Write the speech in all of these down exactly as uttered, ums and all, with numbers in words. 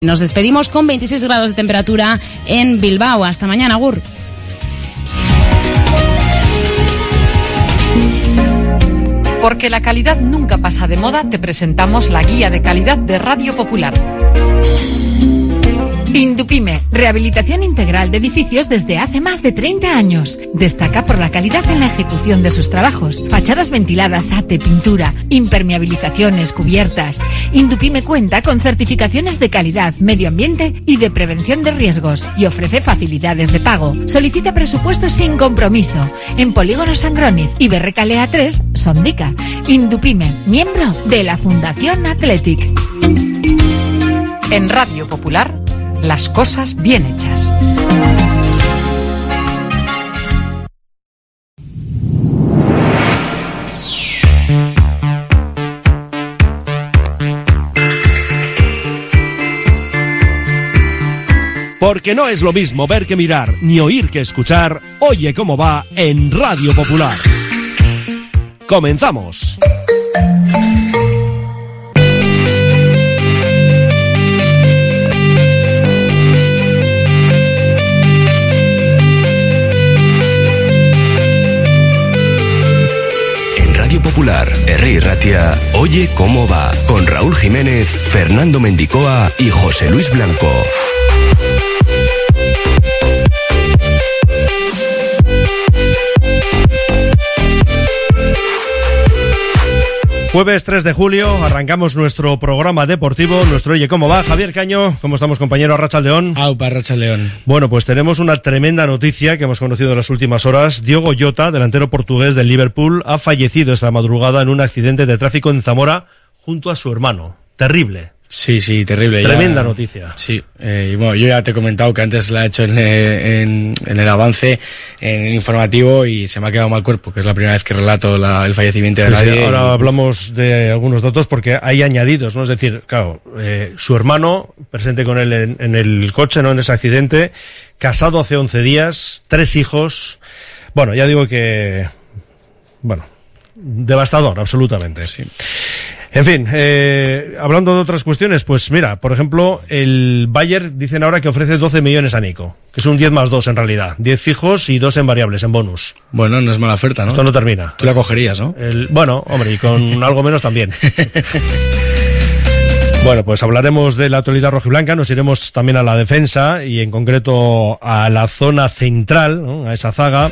Nos despedimos con veintiséis grados de temperatura en Bilbao. Hasta mañana, Agur. Porque la calidad nunca pasa de moda, te presentamos la guía de calidad de Radio Popular. Indupime, rehabilitación integral de edificios desde hace más de treinta años. Destaca por la calidad en la ejecución de sus trabajos. Fachadas ventiladas, ate, pintura, impermeabilizaciones, cubiertas. Indupime cuenta con certificaciones de calidad, medio ambiente y de prevención de riesgos y ofrece facilidades de pago. Solicita presupuesto sin compromiso en Polígono Sangroniz y Berrecalea tres, Sondica. Indupime, miembro de la Fundación Athletic. En Radio Popular, las cosas bien hechas. Porque no es lo mismo ver que mirar, ni oír que escuchar. Oye cómo va en Radio Popular. ¡Comenzamos! Popular, Herri Ratia, Oye cómo va, con Raúl Jiménez, Fernando Mendicoa y José Luis Blanco. Jueves tres de julio, arrancamos nuestro programa deportivo, nuestro Oye cómo va. Javier Caño, ¿cómo estamos, compañero? Arratsaldeón. Aupa, Arratsaldeón. Bueno, pues tenemos una tremenda noticia que hemos conocido en las últimas horas. Diogo Jota, delantero portugués del Liverpool, ha fallecido esta madrugada en un accidente de tráfico en Zamora junto a su hermano. Terrible. Sí, sí, terrible. Tremenda ya, noticia. Sí, eh, y bueno, yo ya te he comentado que antes la he hecho en, en, en el avance, en el informativo, y se me ha quedado mal cuerpo, que es la primera vez que relato la, el fallecimiento de sí, nadie. Sí, ahora y... hablamos de algunos datos porque hay añadidos, ¿no? Es decir, claro, eh, su hermano, presente con él en, en el coche, ¿no? En ese accidente, casado hace once días, tres hijos. Bueno, ya digo que, bueno, devastador, absolutamente. Sí. En fin, eh, hablando de otras cuestiones, pues mira, por ejemplo, el Bayern dicen ahora que ofrece doce millones a Nico, que es un diez más dos en realidad, diez fijos y dos en variables, en bonus. Bueno, no es mala oferta, ¿no? Esto no termina. Tú la cogerías, ¿no? El, bueno, hombre, y con algo menos también. Bueno, pues hablaremos de la actualidad rojiblanca, nos iremos también a la defensa y en concreto a la zona central, ¿no? A esa zaga.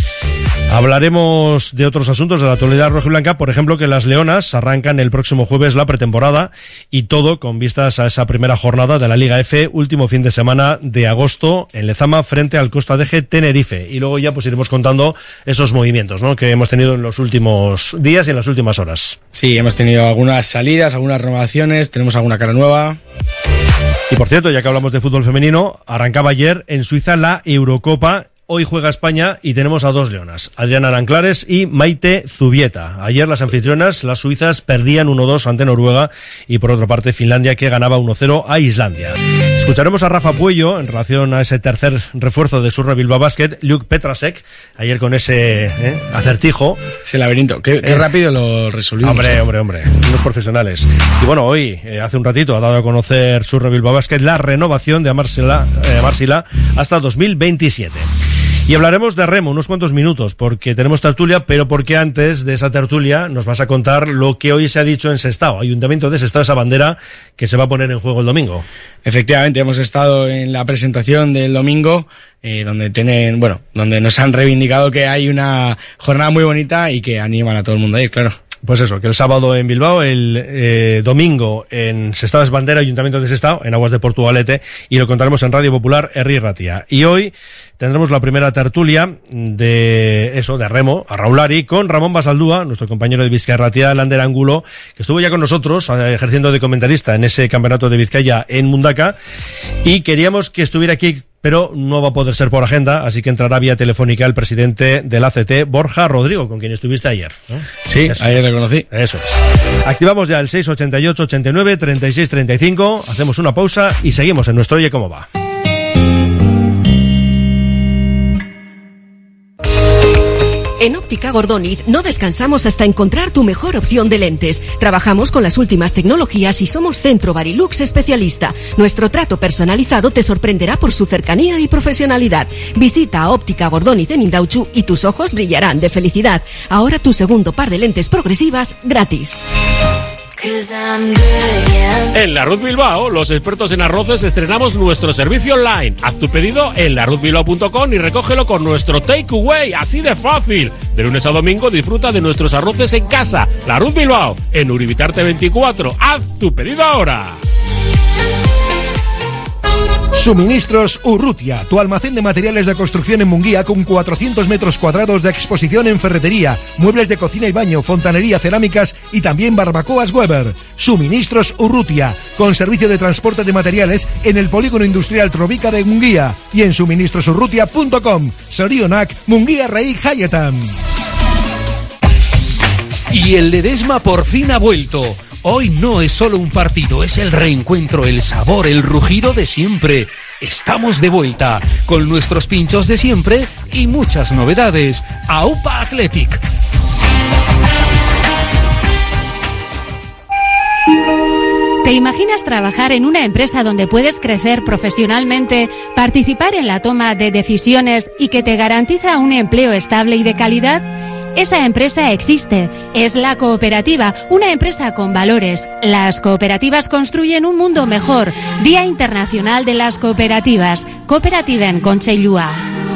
Hablaremos de otros asuntos de la actualidad rojiblanca, por ejemplo, que las Leonas arrancan el próximo jueves la pretemporada y todo con vistas a esa primera jornada de la Liga F, último fin de semana de agosto en Lezama frente al Costa de G Tenerife. Y luego ya pues iremos contando esos movimientos, ¿no? Que hemos tenido en los últimos días y en las últimas horas. Sí, hemos tenido algunas salidas, algunas renovaciones, tenemos alguna cara nueva. Y por cierto, ya que hablamos de fútbol femenino, arrancaba ayer en Suiza la Eurocopa. Hoy juega España y tenemos a dos leonas, Adriana Aranclares y Maite Zubieta. Ayer las anfitrionas, las suizas, perdían uno dos ante Noruega y por otra parte Finlandia, que ganaba uno cero a Islandia. Escucharemos a Rafa Puello en relación a ese tercer refuerzo de Surre Bilbao Basket, Luke Petrasek, ayer con ese eh, acertijo. Ese laberinto, qué, qué eh, rápido lo resolvimos. Hombre, hombre, hombre, unos profesionales. Y bueno, hoy, eh, hace un ratito, ha dado a conocer Surre Bilbao Basket la renovación de Amarsila, eh, Amarsila hasta dos mil veintisiete. Y hablaremos de remo unos cuantos minutos, porque tenemos tertulia, pero porque antes de esa tertulia nos vas a contar lo que hoy se ha dicho en Sestao, Ayuntamiento de Sestao, esa bandera que se va a poner en juego el domingo. Efectivamente, hemos estado en la presentación del domingo, eh, donde tienen, bueno, donde nos han reivindicado que hay una jornada muy bonita y que animan a todo el mundo a ir, claro. Pues eso, que el sábado en Bilbao, el eh, domingo en Sestao es bandera, Ayuntamiento de Sestao, en Aguas de Portugalete, y lo contaremos en Radio Popular, Herri Ratia. Y hoy tendremos la primera tertulia de eso, de remo, a Raulari, con Ramón Basaldúa, nuestro compañero de Vizcaya Ratia, Lander Angulo, que estuvo ya con nosotros eh, ejerciendo de comentarista en ese campeonato de Vizcaya en Mundaka, y queríamos que estuviera aquí, pero no va a poder ser por agenda, así que entrará vía telefónica el presidente del A C T, Borja Rodrigo, con quien estuviste ayer, ¿no? Sí, eso. Ayer le conocí. Eso es. Activamos ya el seis ochenta y ocho, ochenta y nueve, treinta y seis, treinta y cinco, hacemos una pausa y seguimos en nuestro Oye cómo va. En Óptica Gordoniz no descansamos hasta encontrar tu mejor opción de lentes. Trabajamos con las últimas tecnologías y somos Centro Barilux especialista. Nuestro trato personalizado te sorprenderá por su cercanía y profesionalidad. Visita a Óptica Gordoniz en Indauchu y tus ojos brillarán de felicidad. Ahora tu segundo par de lentes progresivas gratis. En La Ruz Bilbao, los expertos en arroces, estrenamos nuestro servicio online. Haz tu pedido en la ruz bilbao punto com y recógelo con nuestro takeaway, así de fácil. De lunes a domingo disfruta de nuestros arroces en casa. La Ruz Bilbao, en Uribitarte veinticuatro. Haz tu pedido ahora. Suministros Urrutia, tu almacén de materiales de construcción en Munguía con cuatrocientos metros cuadrados de exposición en ferretería, muebles de cocina y baño, fontanería, cerámicas y también barbacoas Weber. Suministros Urrutia, con servicio de transporte de materiales en el polígono industrial Trovica de Munguía y en suministros urrutia punto com. Sorionak, Munguía Rey Hayetan. Y el Ledesma por fin ha vuelto. Hoy no es solo un partido, es el reencuentro, el sabor, el rugido de siempre. Estamos de vuelta, con nuestros pinchos de siempre y muchas novedades. AUPA Athletic. ¿Te imaginas trabajar en una empresa donde puedes crecer profesionalmente, participar en la toma de decisiones y que te garantiza un empleo estable y de calidad? Esa empresa existe, es la cooperativa, una empresa con valores. Las cooperativas construyen un mundo mejor. Día Internacional de las Cooperativas. Cooperativen Conchellua.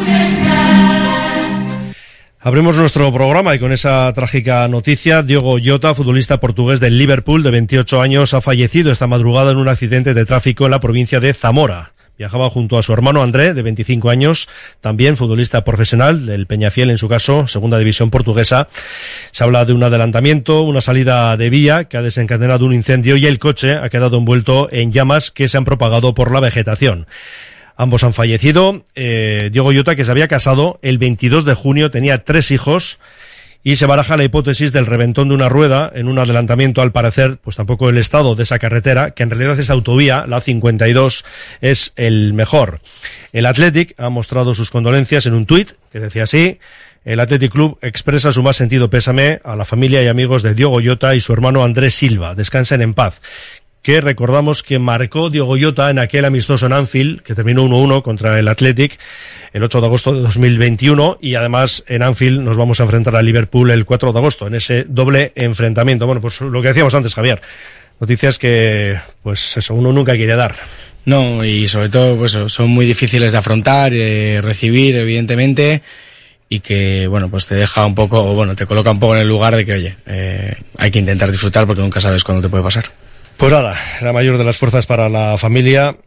Abrimos nuestro programa y con esa trágica noticia, Diogo Jota, futbolista portugués del Liverpool de veintiocho años, ha fallecido esta madrugada en un accidente de tráfico en la provincia de Zamora. Viajaba junto a su hermano André, de veinticinco años, también futbolista profesional del Peñafiel, en su caso, segunda división portuguesa. Se habla de un adelantamiento, una salida de vía que ha desencadenado un incendio y el coche ha quedado envuelto en llamas que se han propagado por la vegetación. Ambos han fallecido. Eh, Diogo Jota, que se había casado el veintidós de junio, tenía tres hijos. Y se baraja la hipótesis del reventón de una rueda en un adelantamiento, al parecer, pues tampoco el estado de esa carretera, que en realidad esa autovía, la cincuenta y dos, es el mejor. El Athletic ha mostrado sus condolencias en un tuit que decía así: el Athletic Club expresa su más sentido pésame a la familia y amigos de Diogo Jota y su hermano Andrés Silva. Descansen en paz. Que recordamos que marcó Diogo Jota en aquel amistoso en Anfield, que terminó uno uno contra el Athletic el ocho de agosto de dos mil veintiuno, y además en Anfield nos vamos a enfrentar a Liverpool el cuatro de agosto, en ese doble enfrentamiento. Bueno, pues lo que decíamos antes, Javier, noticias que, pues eso, uno nunca quiere dar. No, y sobre todo, pues son muy difíciles de afrontar, eh, recibir, evidentemente, y que, bueno, pues te deja un poco, bueno, te coloca un poco en el lugar de que, oye, eh, hay que intentar disfrutar porque nunca sabes cuándo te puede pasar. Pues nada, la mayor de las fuerzas para la familia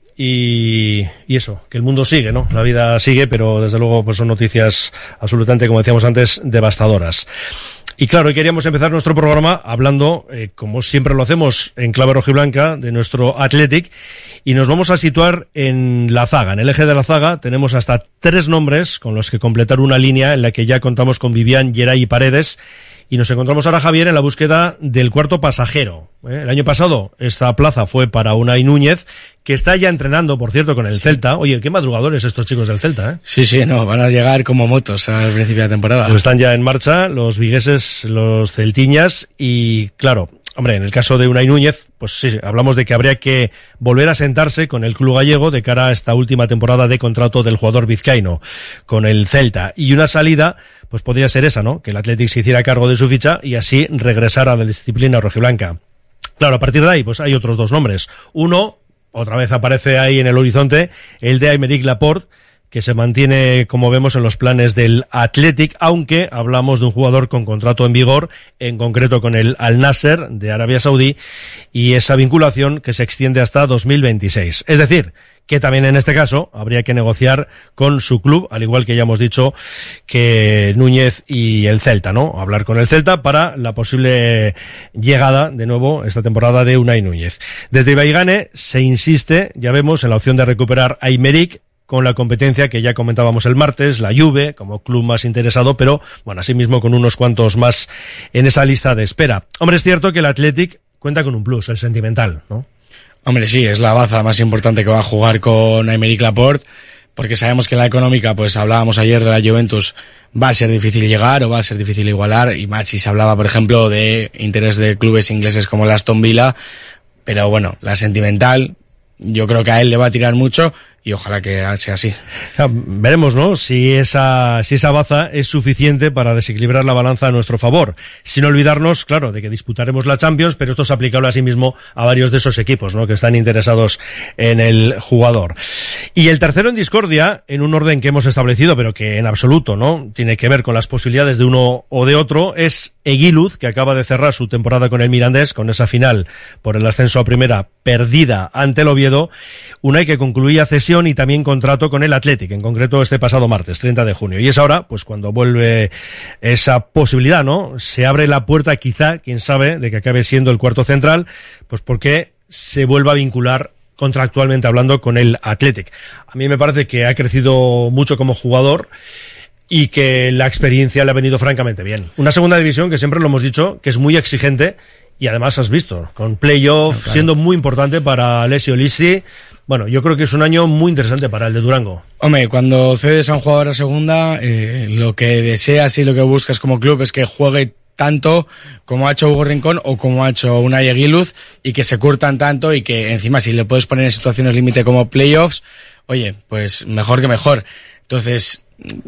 y, y eso, que el mundo sigue, ¿no? La vida sigue, pero desde luego pues son noticias absolutamente, como decíamos antes, devastadoras. Y claro, hoy queríamos empezar nuestro programa hablando, eh, como siempre lo hacemos, en clave rojiblanca, de nuestro Athletic, y nos vamos a situar en la zaga. En el eje de la zaga tenemos hasta tres nombres con los que completar una línea en la que ya contamos con Vivian, Geray y Paredes. Y nos encontramos ahora, Javier, en la búsqueda del cuarto pasajero. ¿Eh? El año pasado esta plaza fue para Unai Núñez, que está ya entrenando, por cierto, con el sí. Celta. Oye, qué madrugadores estos chicos del Celta, ¿eh? Sí, sí, no, van a llegar como motos al principio de la temporada. Pues están ya en marcha los vigueses, los celtiñas, y claro, hombre, en el caso de Unai Núñez, pues sí, hablamos de que habría que volver a sentarse con el club gallego de cara a esta última temporada de contrato del jugador vizcaíno con el Celta. Y una salida, pues podría ser esa, ¿no? Que el Athletic se hiciera cargo de su ficha y así regresara a la disciplina rojiblanca. Claro, a partir de ahí, pues hay otros dos nombres. Uno, otra vez aparece ahí en el horizonte, el de Aymeric Laporte, que se mantiene, como vemos, en los planes del Athletic, aunque hablamos de un jugador con contrato en vigor, en concreto con el Al Nasser de Arabia Saudí, y esa vinculación que se extiende hasta dos mil veintiséis. Es decir, que también en este caso habría que negociar con su club, al igual que ya hemos dicho que Núñez y el Celta, ¿no? Hablar con el Celta para la posible llegada, de nuevo, esta temporada de Unai Núñez. Desde Ibaigane se insiste, ya vemos, en la opción de recuperar a Aymeric, con la competencia que ya comentábamos el martes, la Juve como club más interesado, pero bueno, asimismo con unos cuantos más en esa lista de espera. Hombre, es cierto que el Athletic cuenta con un plus, el sentimental, ¿no? Hombre, sí, es la baza más importante que va a jugar con Aymeric Laporte, porque sabemos que en la económica, pues hablábamos ayer de la Juventus, va a ser difícil llegar o va a ser difícil igualar, y más si se hablaba, por ejemplo, de interés de clubes ingleses como el Aston Villa, pero bueno, la sentimental, yo creo que a él le va a tirar mucho, y ojalá que sea así. Ya, veremos, ¿no? Si esa, si esa baza es suficiente para desequilibrar la balanza a nuestro favor. Sin olvidarnos, claro, de que disputaremos la Champions, pero esto es aplicable asimismo a varios de esos equipos, ¿no? Que están interesados en el jugador. Y el tercero en discordia, en un orden que hemos establecido, pero que en absoluto, ¿no? Tiene que ver con las posibilidades de uno o de otro, es Eguiluz, que acaba de cerrar su temporada con el Mirandés, con esa final por el ascenso a primera perdida ante el Oviedo. Unai, que concluía cesión y también contrato con el Athletic, en concreto este pasado martes, treinta de junio. Y es ahora, pues cuando vuelve esa posibilidad, ¿no? Se abre la puerta, quizá, quién sabe, de que acabe siendo el cuarto central, pues porque se vuelva a vincular contractualmente hablando con el Athletic. A mí me parece que ha crecido mucho como jugador y que la experiencia le ha venido francamente bien. Una segunda división que siempre lo hemos dicho, que es muy exigente, y además has visto, con playoff, no, claro, siendo muy importante para Alessio Lissi. Bueno, yo creo que es un año muy interesante para el de Durango. Hombre, cuando cedes a un jugador a segunda, eh, lo que deseas y lo que buscas como club es que juegue tanto como ha hecho Hugo Rincón o como ha hecho Unai Eguiluz, y que se curtan tanto, y que encima si le puedes poner en situaciones límite como playoffs, oye, pues mejor que mejor. Entonces,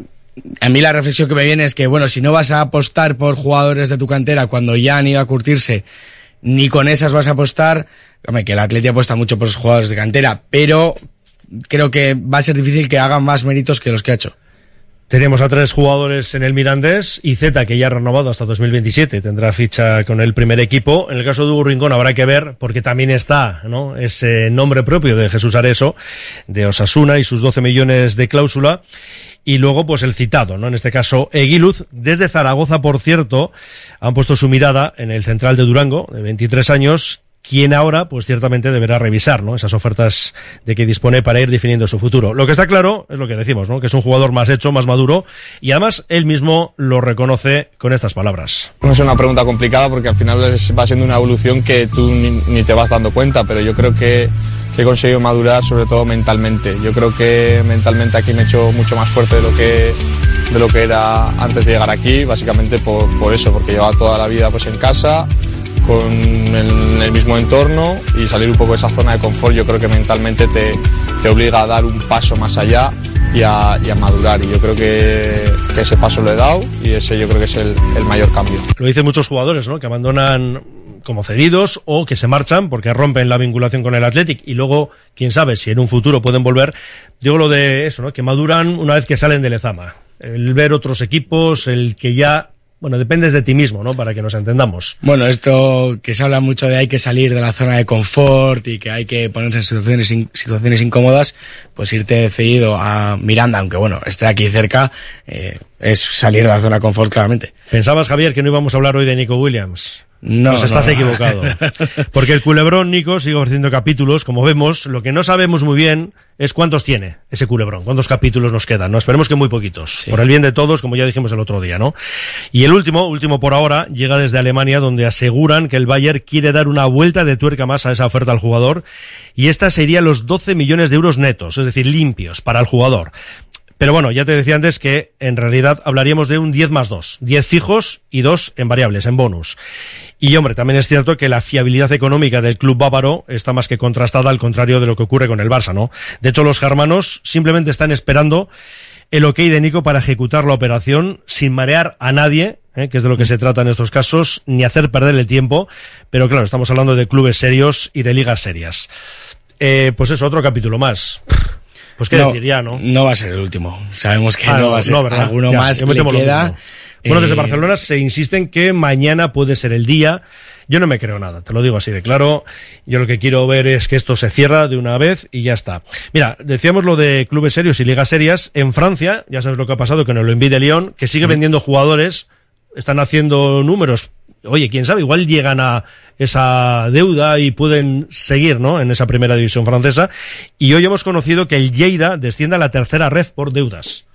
a mí la reflexión que me viene es que, bueno, si no vas a apostar por jugadores de tu cantera cuando ya han ido a curtirse, ni con esas vas a apostar. Hombre, que el Atleti apuesta mucho por los jugadores de cantera, pero creo que va a ser difícil que hagan más méritos que los que ha hecho. Tenemos a tres jugadores en el Mirandés, y Zeta, que ya ha renovado hasta dos mil veintisiete, tendrá ficha con el primer equipo. En el caso de Hugo Rincón habrá que ver, porque también está, ¿no?, ese nombre propio de Jesús Areso, de Osasuna, y sus doce millones de cláusula. Y luego, pues el citado, ¿no?, en este caso Eguiluz. Desde Zaragoza, por cierto, han puesto su mirada en el central de Durango, de veintitrés años, quien ahora, pues ciertamente deberá revisar, ¿no?, esas ofertas de que dispone para ir definiendo su futuro. Lo que está claro es lo que decimos, ¿no?, que es un jugador más hecho, más maduro, y además él mismo lo reconoce con estas palabras. No es una pregunta complicada, porque al final es, va siendo una evolución que tú ni, ni te vas dando cuenta, pero yo creo que, que he conseguido madurar, sobre todo mentalmente. Yo creo que mentalmente aquí me he hecho mucho más fuerte de lo que, de lo que era antes de llegar aquí, básicamente por, por eso, porque llevaba toda la vida pues en casa, con el, el mismo entorno, y salir un poco de esa zona de confort yo creo que mentalmente te, te obliga a dar un paso más allá y a, y a madurar, y yo creo que, que ese paso lo he dado, y ese yo creo que es el, el mayor cambio. Lo dicen muchos jugadores, ¿no?, que abandonan como cedidos o que se marchan porque rompen la vinculación con el Athletic, y luego quién sabe si en un futuro pueden volver. Digo lo de eso, ¿no?, que maduran una vez que salen de Lezama, el ver otros equipos, el que ya, bueno, dependes de ti mismo, ¿no?, para que nos entendamos. Bueno, esto que se habla mucho de hay que salir de la zona de confort y que hay que ponerse en situaciones, in, situaciones incómodas, pues irte cedido a Miranda, aunque bueno, esté aquí cerca, eh, es salir de la zona de confort claramente. ¿Pensabas, Javier, que no íbamos a hablar hoy de Nico Williams? No, pues estás no. equivocado. Porque el culebrón, Nico, sigue ofreciendo capítulos, como vemos. Lo que no sabemos muy bien es cuántos tiene ese culebrón, cuántos capítulos nos quedan, ¿no? Esperemos que muy poquitos, sí, por el bien de todos, como ya dijimos el otro día, ¿no? Y el último, último por ahora, llega desde Alemania, donde aseguran que el Bayern quiere dar una vuelta de tuerca más a esa oferta al jugador, y esta sería los doce millones de euros netos, es decir, limpios para el jugador. Pero bueno, ya te decía antes que en realidad hablaríamos de un diez más dos, diez fijos y dos en variables, en bonus. Y hombre, también es cierto que la fiabilidad económica del club bávaro está más que contrastada, al contrario de lo que ocurre con el Barça, ¿no? De hecho, los germanos simplemente están esperando el ok de Nico para ejecutar la operación sin marear a nadie, ¿eh?, que es de lo que se trata en estos casos, ni hacer perder el tiempo. Pero claro, estamos hablando de clubes serios y de ligas serias. Eh, pues eso, otro capítulo más. Pues qué no, decir ya, ¿no? No va a ser el último. Sabemos que ah, no va a ser. No, ¿verdad? Alguno ya, más ya le queda. Bueno, desde eh... Barcelona se insiste en que mañana puede ser el día. Yo no me creo nada, te lo digo así de claro. Yo lo que quiero ver es que esto se cierra de una vez y ya está. Mira, decíamos lo de clubes serios y ligas serias. En Francia, ya sabes lo que ha pasado con el Olympique de Lyon, que sigue sí. vendiendo jugadores, están haciendo números. Oye, quién sabe, igual llegan a esa deuda y pueden seguir, ¿no?, en esa primera división francesa. Y hoy hemos conocido que el Lleida desciende a la tercera red por deudas.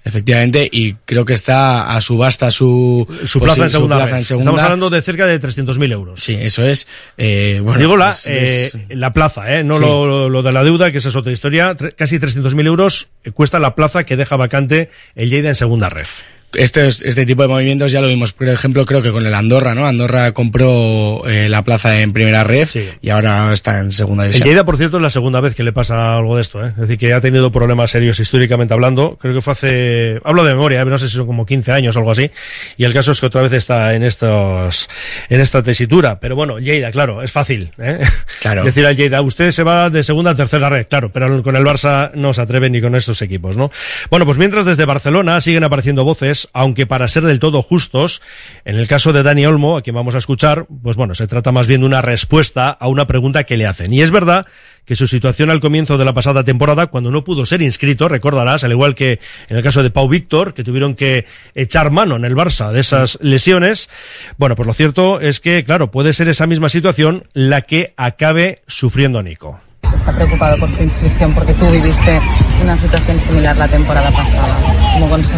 Efectivamente, y creo que está a subasta su, su pues, plaza, sí, en, segunda su plaza en segunda. Estamos hablando de cerca de trescientos mil euros. Sí, eso es. Eh, bueno, Digo la, pues, eh, es... la plaza, eh, no sí. lo, lo de la deuda, que esa es otra historia. Tre- casi trescientos mil euros cuesta la plaza que deja vacante el Lleida en segunda ref. Este, este tipo de movimientos ya lo vimos, por ejemplo, creo que con el Andorra, ¿no? Andorra compró eh, la plaza en primera ref sí. y ahora está en segunda división. El Lleida, por cierto, es la segunda vez que le pasa algo de esto, ¿eh? Es decir, que ha tenido problemas serios históricamente hablando. Creo que fue hace... Hablo de memoria, ¿eh? No sé si son como quince años o algo así. Y el caso es que otra vez está en estos, en esta tesitura. Pero bueno, Lleida, claro, es fácil, ¿eh? Claro. Decir al Lleida, usted se va de segunda a tercera red, claro, pero con el Barça no se atreve ni con estos equipos, ¿no? Bueno, pues mientras desde Barcelona siguen apareciendo voces, aunque para ser del todo justos, en el caso de Dani Olmo, a quien vamos a escuchar, pues bueno, se trata más bien de una respuesta a una pregunta que le hacen. Y es verdad que su situación al comienzo de la pasada temporada, cuando no pudo ser inscrito, recordarás, al igual que en el caso de Pau Víctor, que tuvieron que echar mano en el Barça de esas lesiones, bueno, pues lo cierto es que, claro, puede ser esa misma situación la que acabe sufriendo Nico. Está preocupado por su inscripción porque tú viviste una situación similar la temporada pasada. Como consejo.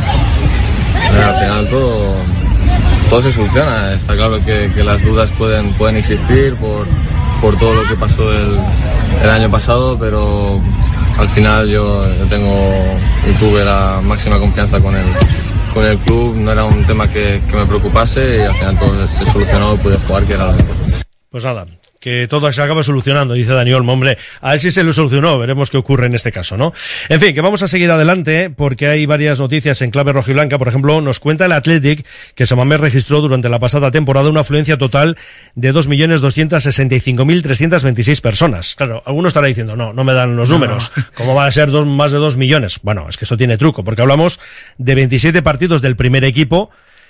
Bueno, al final todo, todo se soluciona. Está claro que, que las dudas pueden, pueden existir por, por todo lo que pasó el, el año pasado, pero al final yo, yo tengo y tuve la máxima confianza con el, con el club. No era un tema que, que me preocupase y al final todo se solucionó y pude jugar, que era lo importante. Pues nada, que todo se acaba solucionando, dice Dani Olmo. Hombre, a ver si se lo solucionó, veremos qué ocurre en este caso, ¿no? En fin, que vamos a seguir adelante porque hay varias noticias en clave rojiblanca. Por ejemplo, nos cuenta el Athletic que San Mamés registró durante la pasada temporada una afluencia total de dos millones doscientos sesenta y cinco mil trescientos veintiséis personas. Claro, alguno estará diciendo, no, no me dan los números. No. ¿Cómo va a ser dos, más de dos millones? Bueno, es que eso tiene truco, porque hablamos de veintisiete partidos del primer equipo,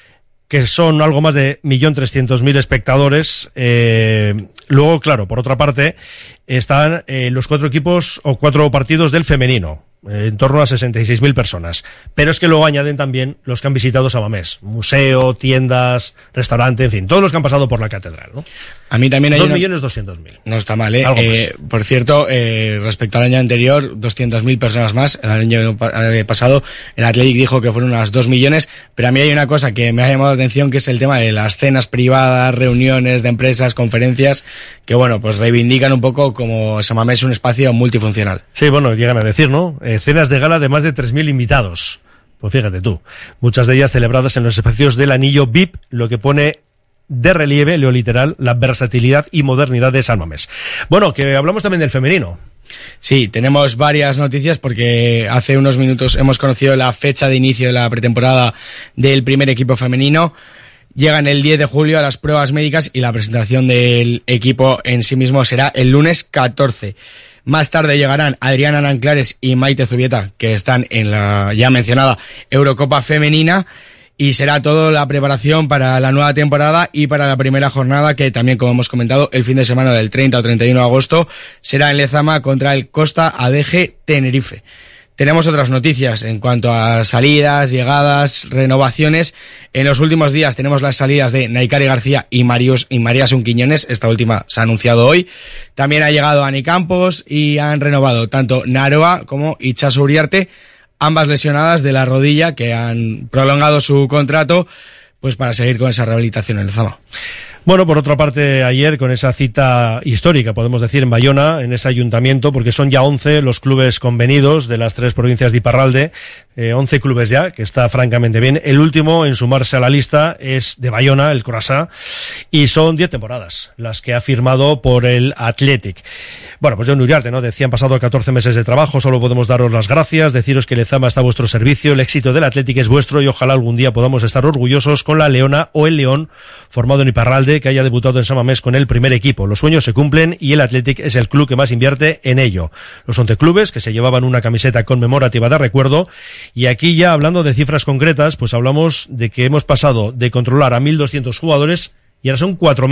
que son algo más de un millón trescientos mil espectadores. Eh, luego, claro, por otra parte, están eh, los cuatro equipos o cuatro partidos del femenino, eh, en torno a sesenta y seis mil personas. Pero es que luego añaden también los que han visitado San Mamés, museo, tiendas, restaurante, en fin, todos los que han pasado por la catedral, ¿no? A mí también hay dos millones doscientos mil. No está mal, ¿eh? eh por cierto, eh, respecto al año anterior, doscientas mil personas más. El año pasado el Athletic dijo que fueron unas dos millones, pero a mí hay una cosa que me ha llamado la atención, que es el tema de las cenas privadas, reuniones de empresas, conferencias, que bueno, pues reivindican un poco como San Mamés es un espacio multifuncional. Sí, bueno, llegan a decir, ¿no? Eh, cenas de gala de más de tres mil invitados. Pues fíjate tú, muchas de ellas celebradas en los espacios del anillo V I P, lo que pone de relieve, leo literal, la versatilidad y modernidad de San Mamés. Bueno, que hablamos también del femenino. Sí, tenemos varias noticias porque hace unos minutos hemos conocido la fecha de inicio de la pretemporada del primer equipo femenino. Llegan el diez de julio a las pruebas médicas y la presentación del equipo en sí mismo será el lunes catorce. Más tarde llegarán Adriana Nanclares y Maite Zubieta, que están en la ya mencionada Eurocopa Femenina. Y será todo la preparación para la nueva temporada y para la primera jornada, que también, como hemos comentado, el fin de semana del treinta o treinta y uno de agosto será en Lezama contra el Costa A D G Tenerife. Tenemos otras noticias en cuanto a salidas, llegadas, renovaciones. En los últimos días tenemos las salidas de Naikari García y, Marius, y María Sunquiñones. Esta última se ha anunciado hoy. También ha llegado Ani Campos y han renovado tanto Naroa como Itxaso Uriarte, ambas lesionadas de la rodilla, que han prolongado su contrato pues para seguir con esa rehabilitación en el Zama. Bueno, por otra parte, ayer con esa cita histórica, podemos decir, en Bayona, en ese ayuntamiento, porque son ya once los clubes convenidos de las tres provincias de Iparralde, eh, once clubes ya, que está francamente bien. El último en sumarse a la lista es de Bayona, el Croissant, y son diez temporadas las que ha firmado por el Athletic. Bueno, pues Jon Uriarte, ¿no? Decía, han pasado catorce meses de trabajo, solo podemos daros las gracias, deciros que Lezama está a vuestro servicio, el éxito del Athletic es vuestro y ojalá algún día podamos estar orgullosos con la Leona o el León, formado en Iparralde, que haya debutado en San Mamés con el primer equipo. Los sueños se cumplen y el Athletic es el club que más invierte en ello. Los once clubes que se llevaban una camiseta conmemorativa de recuerdo, y aquí ya hablando de cifras concretas, pues hablamos de que hemos pasado de controlar a mil doscientos jugadores y ahora son cuatro mil.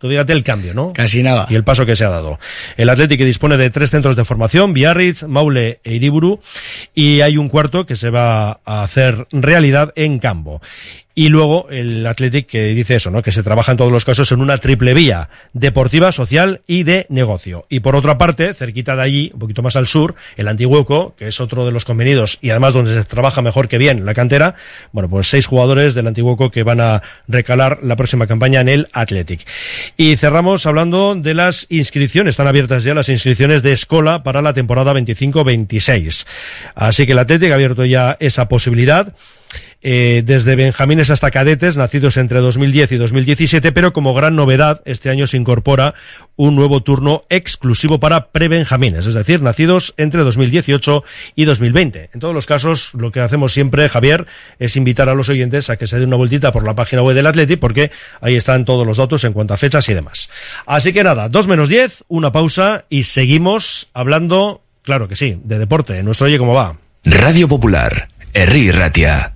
fíjate el cambio, ¿no? Casi nada. Y el paso que se ha dado. El Athletic que dispone de tres centros de formación, Biarritz, Maule e Iriburu, y hay un cuarto que se va a hacer realidad en Cambo. Y luego el Athletic que dice eso, ¿no? Que se trabaja en todos los casos en una triple vía, deportiva, social y de negocio. Y por otra parte, cerquita de allí, un poquito más al sur, el Antiguoco, que es otro de los convenidos y además donde se trabaja mejor que bien la cantera, bueno, pues seis jugadores del Antiguoco que van a recalar la próxima campaña en el Athletic. Y cerramos hablando de las inscripciones. Están abiertas ya las inscripciones de Escola para la temporada veinticinco veintiséis. Así que el Athletic ha abierto ya esa posibilidad. Eh, desde benjamines hasta cadetes, nacidos entre dos mil diez y dos mil diecisiete, pero como gran novedad, este año se incorpora un nuevo turno exclusivo para prebenjamines, es decir, nacidos entre dos mil dieciocho y dos mil veinte. En todos los casos, lo que hacemos siempre, Javier, es invitar a los oyentes a que se den una vueltita por la página web del Athletic, porque ahí están todos los datos en cuanto a fechas y demás. Así que nada, dos menos diez, una pausa y seguimos hablando, claro que sí, de deporte. Nuestro Oye Cómo Va. Radio Popular, Herri Ratia.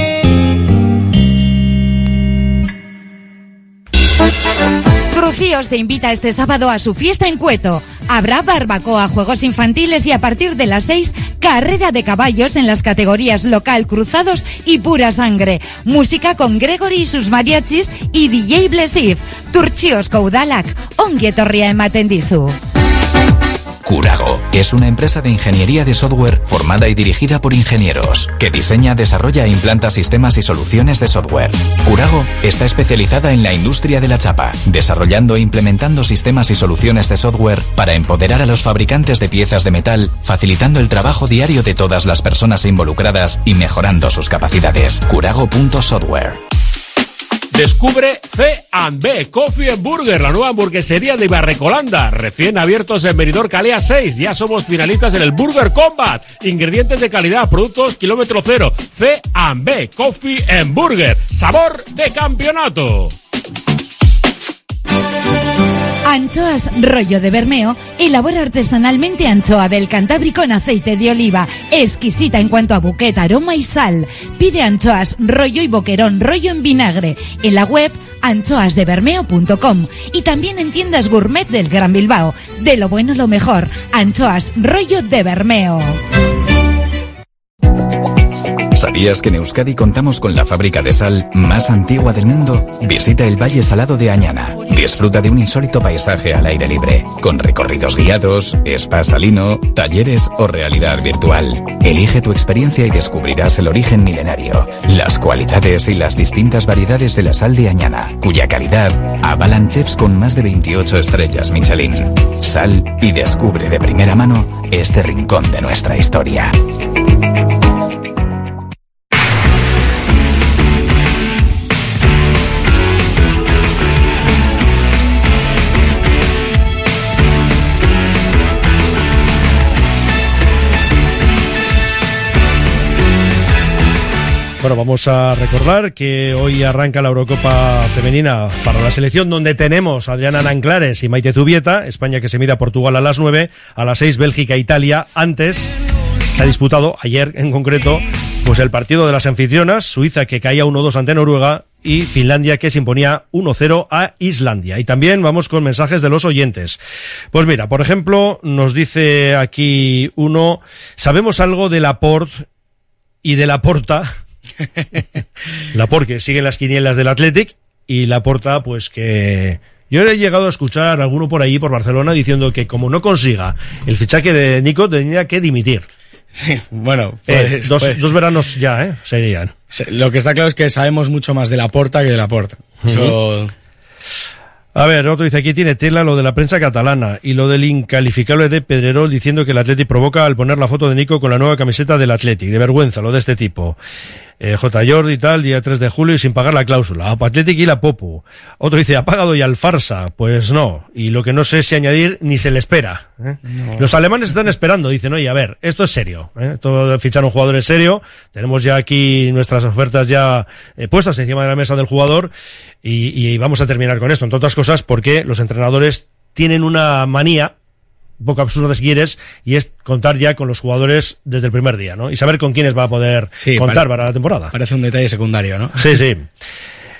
Crucíos te invita este sábado a su fiesta en Cueto. Habrá barbacoa, juegos infantiles y a partir de las seis, carrera de caballos en las categorías local, cruzados y pura sangre. Música con Gregory y sus mariachis y D J Blesiv. Turchios Koudalak, ongi etorria ematen dizu. Curago es una empresa de ingeniería de software formada y dirigida por ingenieros, que diseña, desarrolla e implanta sistemas y soluciones de software. Curago está especializada en la industria de la chapa, desarrollando e implementando sistemas y soluciones de software para empoderar a los fabricantes de piezas de metal, facilitando el trabajo diario de todas las personas involucradas y mejorando sus capacidades. Curago punto software. Descubre C and B Coffee and Burger, la nueva hamburguesería de Barrecolanda, recién abiertos en Benidorm Calea seis. Ya somos finalistas en el Burger Combat. Ingredientes de calidad, productos kilómetro cero. C and B Coffee and Burger, sabor de campeonato. Anchoas Rollo de Bermeo elabora artesanalmente anchoa del Cantábrico en aceite de oliva, exquisita en cuanto a buquet, aroma y sal. Pide anchoas Rollo y boquerón Rollo en vinagre en la web anchoas de bermeo punto com y también en tiendas gourmet del Gran Bilbao. De lo bueno lo mejor, Anchoas Rollo de Bermeo. ¿Sabías que en Euskadi contamos con la fábrica de sal más antigua del mundo? Visita el Valle Salado de Añana. Disfruta de un insólito paisaje al aire libre, con recorridos guiados, spa salino, talleres o realidad virtual. Elige tu experiencia y descubrirás el origen milenario, las cualidades y las distintas variedades de la sal de Añana, cuya calidad avalan chefs con más de veintiocho estrellas Michelin. Sal y descubre de primera mano este rincón de nuestra historia. Bueno, vamos a recordar que hoy arranca la Eurocopa Femenina para la selección, donde tenemos a Adriana Nanclares y Maite Zubieta. España que se mide a Portugal a las nueve, a las seis Bélgica e Italia. Antes se ha disputado, ayer en concreto, pues el partido de las anfitrionas, Suiza que caía uno dos ante Noruega y Finlandia que se imponía uno cero a Islandia. Y también vamos con mensajes de los oyentes. Pues mira, por ejemplo, nos dice aquí uno, ¿sabemos algo de Laporte y de Laporta? Laporte que sigue las quinielas del Athletic y Laporta pues que yo he llegado a escuchar a alguno por ahí por Barcelona diciendo que como no consiga el fichaje de Nico tenía que dimitir. Sí, bueno, pues, eh, dos, pues, dos veranos ya, ¿eh? Serían. Lo que está claro es que sabemos mucho más de Laporta que de Laporta. Uh-huh. Eso... A ver, otro dice, aquí tiene tela lo de la prensa catalana y lo del incalificable de Pedrerol diciendo que el Athletic provoca al poner la foto de Nico con la nueva camiseta del Athletic. De vergüenza, lo de este tipo. Eh, J. Jordi y tal, día tres de julio y sin pagar la cláusula. Athletic y la Popu. Otro dice, ¿ha pagado ya el Farsa? Pues no. Y lo que no sé si añadir ni se le espera. ¿eh? No. Los alemanes están esperando. Dicen, oye, a ver, esto es serio. ¿eh? Todo fichar un jugador es serio. Tenemos ya aquí nuestras ofertas ya eh, puestas encima de la mesa del jugador y, y vamos a terminar con esto. Entre otras cosas porque los entrenadores tienen una manía un poco absurda si quieres, y es contar ya con los jugadores desde el primer día, ¿no? Y saber con quiénes va a poder sí, contar para, para la temporada. Parece un detalle secundario, ¿no? Sí, sí.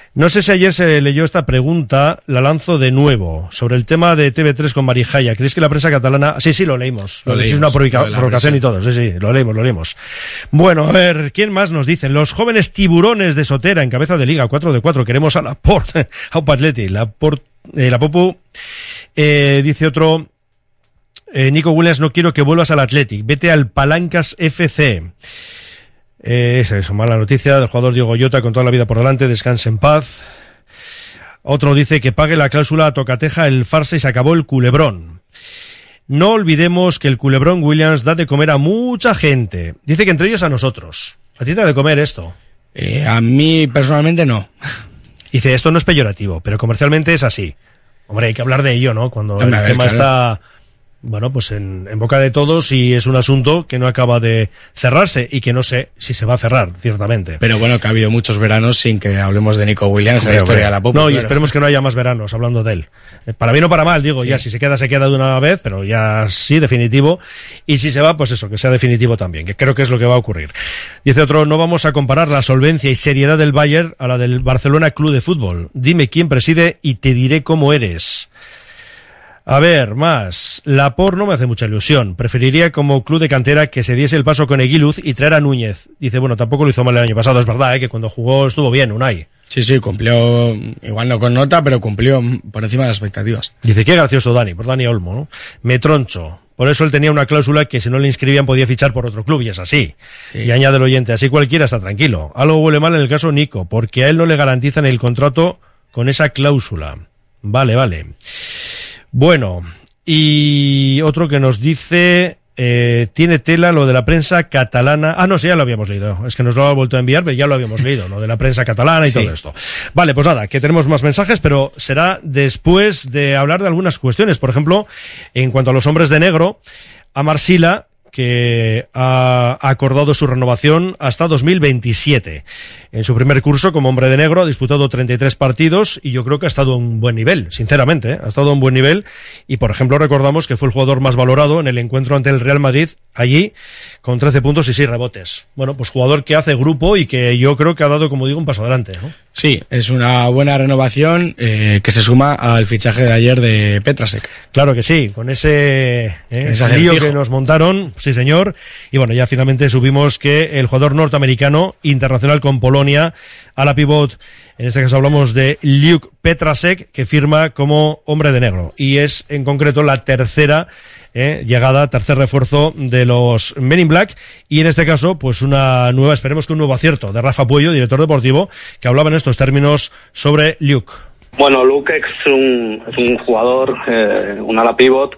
No sé si ayer se leyó esta pregunta, la lanzo de nuevo, sobre el tema de T V tres con Marijaya. ¿Creéis que la prensa catalana...? Sí, sí, lo leímos. Lo lo leímos, es una provoca... lo provocación y todo. Sí, sí, lo leímos, lo leímos. Bueno, a ver, ¿quién más nos dicen? Los jóvenes tiburones de Sotera en cabeza de liga, cuatro de cuatro. Queremos a la Port, a Upatleti. La Port, eh, la Popu, eh, dice otro... Eh, Nico Williams, no quiero que vuelvas al Athletic. Vete al Palancas F C. Eh, esa es una mala noticia del jugador Diego Llota con toda la vida por delante, descanse en paz. Otro dice que pague la cláusula a Tocateja el farsa y se acabó el culebrón. No olvidemos que el culebrón Williams da de comer a mucha gente. Dice que entre ellos a nosotros. ¿A ti te da de comer esto? Eh, a mí personalmente no. Dice, esto no es peyorativo, pero comercialmente es así. Hombre, hay que hablar de ello, ¿no? Cuando Hombre, el ver, tema claro. está... Bueno, pues en, en boca de todos y es un asunto que no acaba de cerrarse y que no sé si se va a cerrar, ciertamente. Pero bueno, que ha habido muchos veranos sin que hablemos de Nico Williams en la historia de la Popu. No, y claro. esperemos que no haya más veranos hablando de él. Eh, Para bien o para mal, digo, Sí. ya si se queda, se queda de una vez, pero ya sí, definitivo. Y si se va, pues eso, que sea definitivo también, que creo que es lo que va a ocurrir. Dice otro, no vamos a comparar la solvencia y seriedad del Bayern a la del Barcelona Club de Fútbol. Dime quién preside y te diré cómo eres. A ver, más. La Por no me hace mucha ilusión. Preferiría como club de cantera que se diese el paso con Eguiluz y traer a Núñez. Dice, bueno, tampoco lo hizo mal el año pasado, es verdad, ¿eh? Que cuando jugó estuvo bien, Unai. Sí, sí, cumplió, igual no con nota, pero cumplió por encima de las expectativas. Dice, qué gracioso Dani, por Dani Olmo, ¿no? Me troncho. Por eso él tenía una cláusula que si no le inscribían podía fichar por otro club, y es así. Sí. Y añade el oyente, así cualquiera está tranquilo. Algo huele mal en el caso Nico, porque a él no le garantizan el contrato con esa cláusula. Vale, vale. Bueno, y otro que nos dice, eh, tiene tela lo de la prensa catalana. Ah, no, sí, ya lo habíamos leído. Es que nos lo ha vuelto a enviar, pero ya lo habíamos leído, lo de la prensa catalana y Sí. todo esto. Vale, pues nada, que tenemos más mensajes, pero será después de hablar de algunas cuestiones. Por ejemplo, en cuanto a los hombres de negro, a Marsila, que ha acordado su renovación hasta dos mil veintisiete. En su primer curso como hombre de negro ha disputado treinta y tres partidos y yo creo que ha estado a un buen nivel, sinceramente, ¿eh? Ha estado a un buen nivel y, por ejemplo, recordamos que fue el jugador más valorado en el encuentro ante el Real Madrid, allí, con trece puntos y seis rebotes. Bueno, pues jugador que hace grupo y que yo creo que ha dado, como digo, un paso adelante, ¿no? Sí, es una buena renovación eh, que se suma al fichaje de ayer de Petrasek. Claro que sí, con ese, eh, Ese ese lío acertijo. que nos montaron, sí señor, y bueno, ya finalmente subimos que el jugador norteamericano internacional con Polonia a la pivot, en este caso hablamos de Luke Petrasek, que firma como hombre de negro, y es en concreto la tercera eh, llegada, tercer refuerzo de los Men in Black, y en este caso, pues una nueva, esperemos que un nuevo acierto de Rafa Puello, director deportivo, que hablaba en estos términos sobre Luke. Bueno, Luke es un, es un jugador, eh, un ala pivot,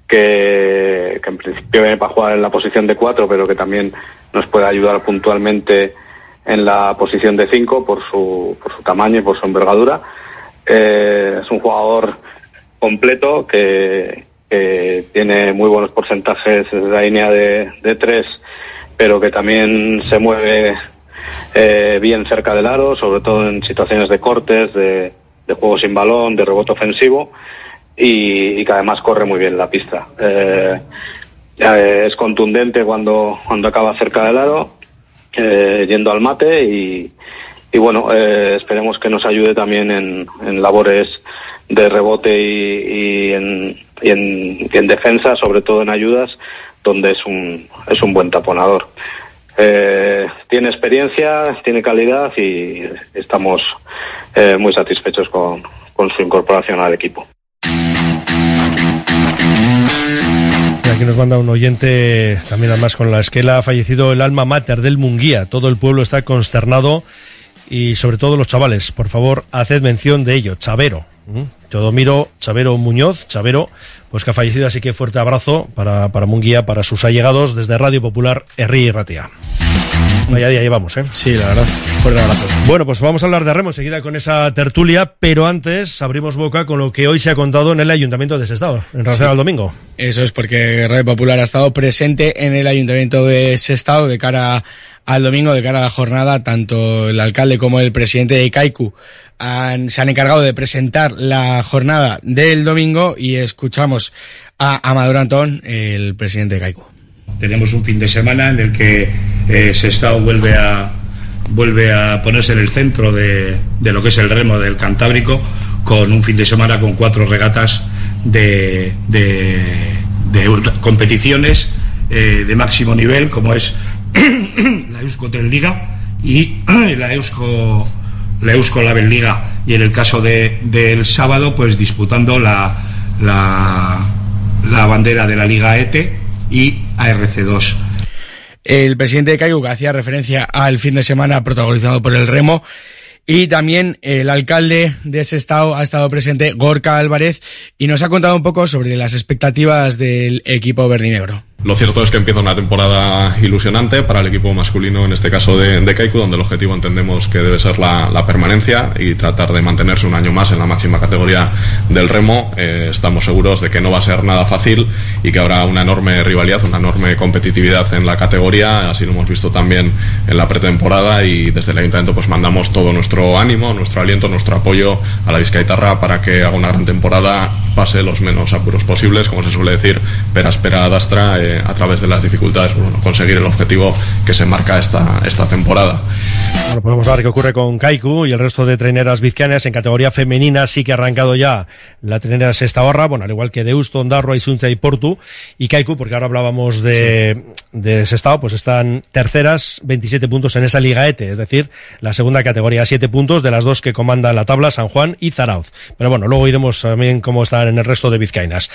que, que en principio viene para jugar en la posición de cuatro, pero que también nos puede ayudar puntualmente en la posición de cinco por su, por su tamaño y por su envergadura. Eh, es un jugador completo que, que tiene muy buenos porcentajes desde la línea de, de tres, pero que también se mueve eh, bien cerca del aro, sobre todo en situaciones de cortes, de, de juego sin balón, de rebote ofensivo, y, y que además corre muy bien la pista. Eh, eh, es contundente cuando, cuando acaba cerca del aro, eh, yendo al mate, y, y bueno, eh, esperemos que nos ayude también en, en labores de rebote y, y, en, y, en, y en defensa, sobre todo en ayudas, donde es un, es un buen taponador. Eh, tiene experiencia, tiene calidad y estamos eh, muy satisfechos con, con su incorporación al equipo. Aquí nos manda un oyente, también además con la esquela, ha fallecido el alma mater del Munguía. Todo el pueblo está consternado y sobre todo los chavales. Por favor, haced mención de ello. Chavero. ¿Mm? Teodomiro Chavero Muñoz, Chavero, pues que ha fallecido, así que fuerte abrazo para, para Munguía, para sus allegados desde Radio Popular, Herri y Ratia. Vaya día llevamos, ¿eh? Sí, la verdad. Fuerte abrazo. Bueno, pues vamos a hablar de remo enseguida con esa tertulia, pero antes abrimos boca con lo que hoy se ha contado en el Ayuntamiento de Sestao, en relación Sí. al domingo. Eso es porque Radio Popular ha estado presente en el Ayuntamiento de Sestao de cara al domingo, de cara a la jornada. Tanto el alcalde como el presidente de Kaiku han, se han encargado de presentar la jornada del domingo y escuchamos a Amador Antón, el presidente de Kaiku. Tenemos un fin de semana en el que eh, Sestao vuelve a, vuelve a ponerse en el centro de, de lo que es el remo del Cantábrico, con un fin de semana con cuatro regatas de, de, de competiciones eh, de máximo nivel, como es la Eusko Tren Liga y la Eusko la Eusko Label Liga, y en el caso de, del sábado pues disputando la, la la bandera de la Liga E T y A R C dos. El presidente de Kaiku hacía referencia al fin de semana protagonizado por el remo, y también el alcalde de Sestao ha estado presente, Gorka Álvarez, y nos ha contado un poco sobre las expectativas del equipo verdinegro. Lo cierto es que empieza una temporada ilusionante para el equipo masculino, en este caso de, de Kaiku, donde el objetivo entendemos que debe ser la, la permanencia y tratar de mantenerse un año más en la máxima categoría del remo. Eh, estamos seguros de que no va a ser nada fácil y que habrá una enorme rivalidad, una enorme competitividad en la categoría. Así lo hemos visto también en la pretemporada, y desde el ayuntamiento pues mandamos todo nuestro ánimo, nuestro aliento, nuestro apoyo a la Bizkaitarra para que haga una gran temporada, pase los menos apuros posibles, como se suele decir, pera espera dastra, eh, a través de las dificultades, bueno, conseguir el objetivo que se marca esta, esta temporada. Bueno, pues vamos a ver qué ocurre con Kaiku y el resto de traineras vizcaínas. En categoría femenina sí que ha arrancado ya la trainera Sestabarra, bueno, al igual que Deusto, Ondarroa, Izuntza y Portu, y Kaiku, porque ahora hablábamos de, sí. de Sestao, pues están terceras, veintisiete puntos en esa Liga E T, es decir, la segunda categoría, siete puntos de las dos que comandan la tabla, San Juan y Zarauz. Pero bueno, luego iremos también cómo están en el resto de vizcaínas.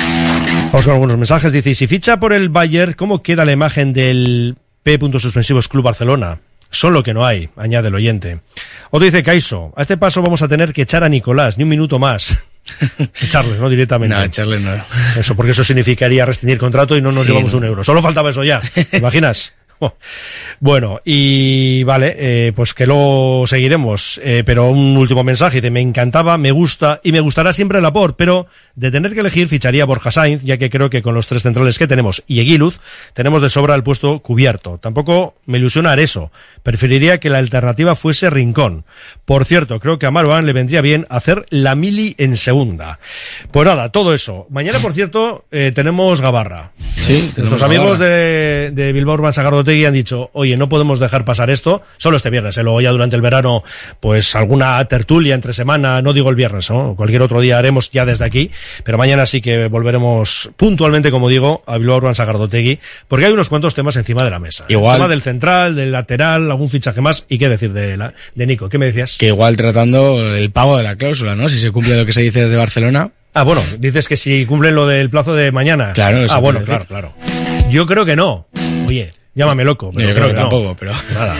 Vamos con algunos mensajes. Dice, y si ficha por el Bayern, ¿cómo queda la imagen del P. Suspensivos Club Barcelona? Solo que no hay, añade el oyente. Otro dice, Caiso, a este paso vamos a tener que echar a Nicolás, ni un minuto más. Echarle, ¿no? Directamente. No, echarle no. Eso, porque eso significaría rescindir contrato y no nos sí, llevamos no. un euro. Solo faltaba eso ya, ¿te imaginas? Oh. Bueno, y vale, eh, pues que luego seguiremos, eh, pero un último mensaje, dice, me encantaba, me gusta y me gustará siempre Laporte, pero de tener que elegir ficharía a Borja Sainz, ya que creo que con los tres centrales que tenemos y Eguiluz tenemos de sobra el puesto cubierto. Tampoco me ilusiona eso, preferiría que la alternativa fuese Rincón. Por cierto, creo que a Marouane le vendría bien hacer la mili en segunda. Pues nada, todo eso. Mañana, por cierto, eh, tenemos Gabarra. Sí, nuestros amigos de, de Bilbao Urban Sagardotegui han dicho, oye, no podemos dejar pasar esto, solo este viernes, ¿eh? Luego ya durante el verano, pues alguna tertulia entre semana, no digo el viernes, ¿no? Cualquier otro día haremos ya desde aquí, pero mañana sí que volveremos puntualmente, como digo, a Bilbao Urban Sagardotegui, porque hay unos cuantos temas encima de la mesa. Igual. El tema del central, del lateral, algún fichaje más, y qué decir de, la, de Nico, ¿qué me decías? Que igual tratando el pago de la cláusula, ¿no? Si se cumple lo que se dice desde Barcelona. Ah, bueno, dices que si cumplen lo del plazo de mañana. Claro, eso Ah, bueno, claro, claro. Yo creo que no. Oye, llámame loco, pero yo creo, creo que, que no. tampoco, pero nada.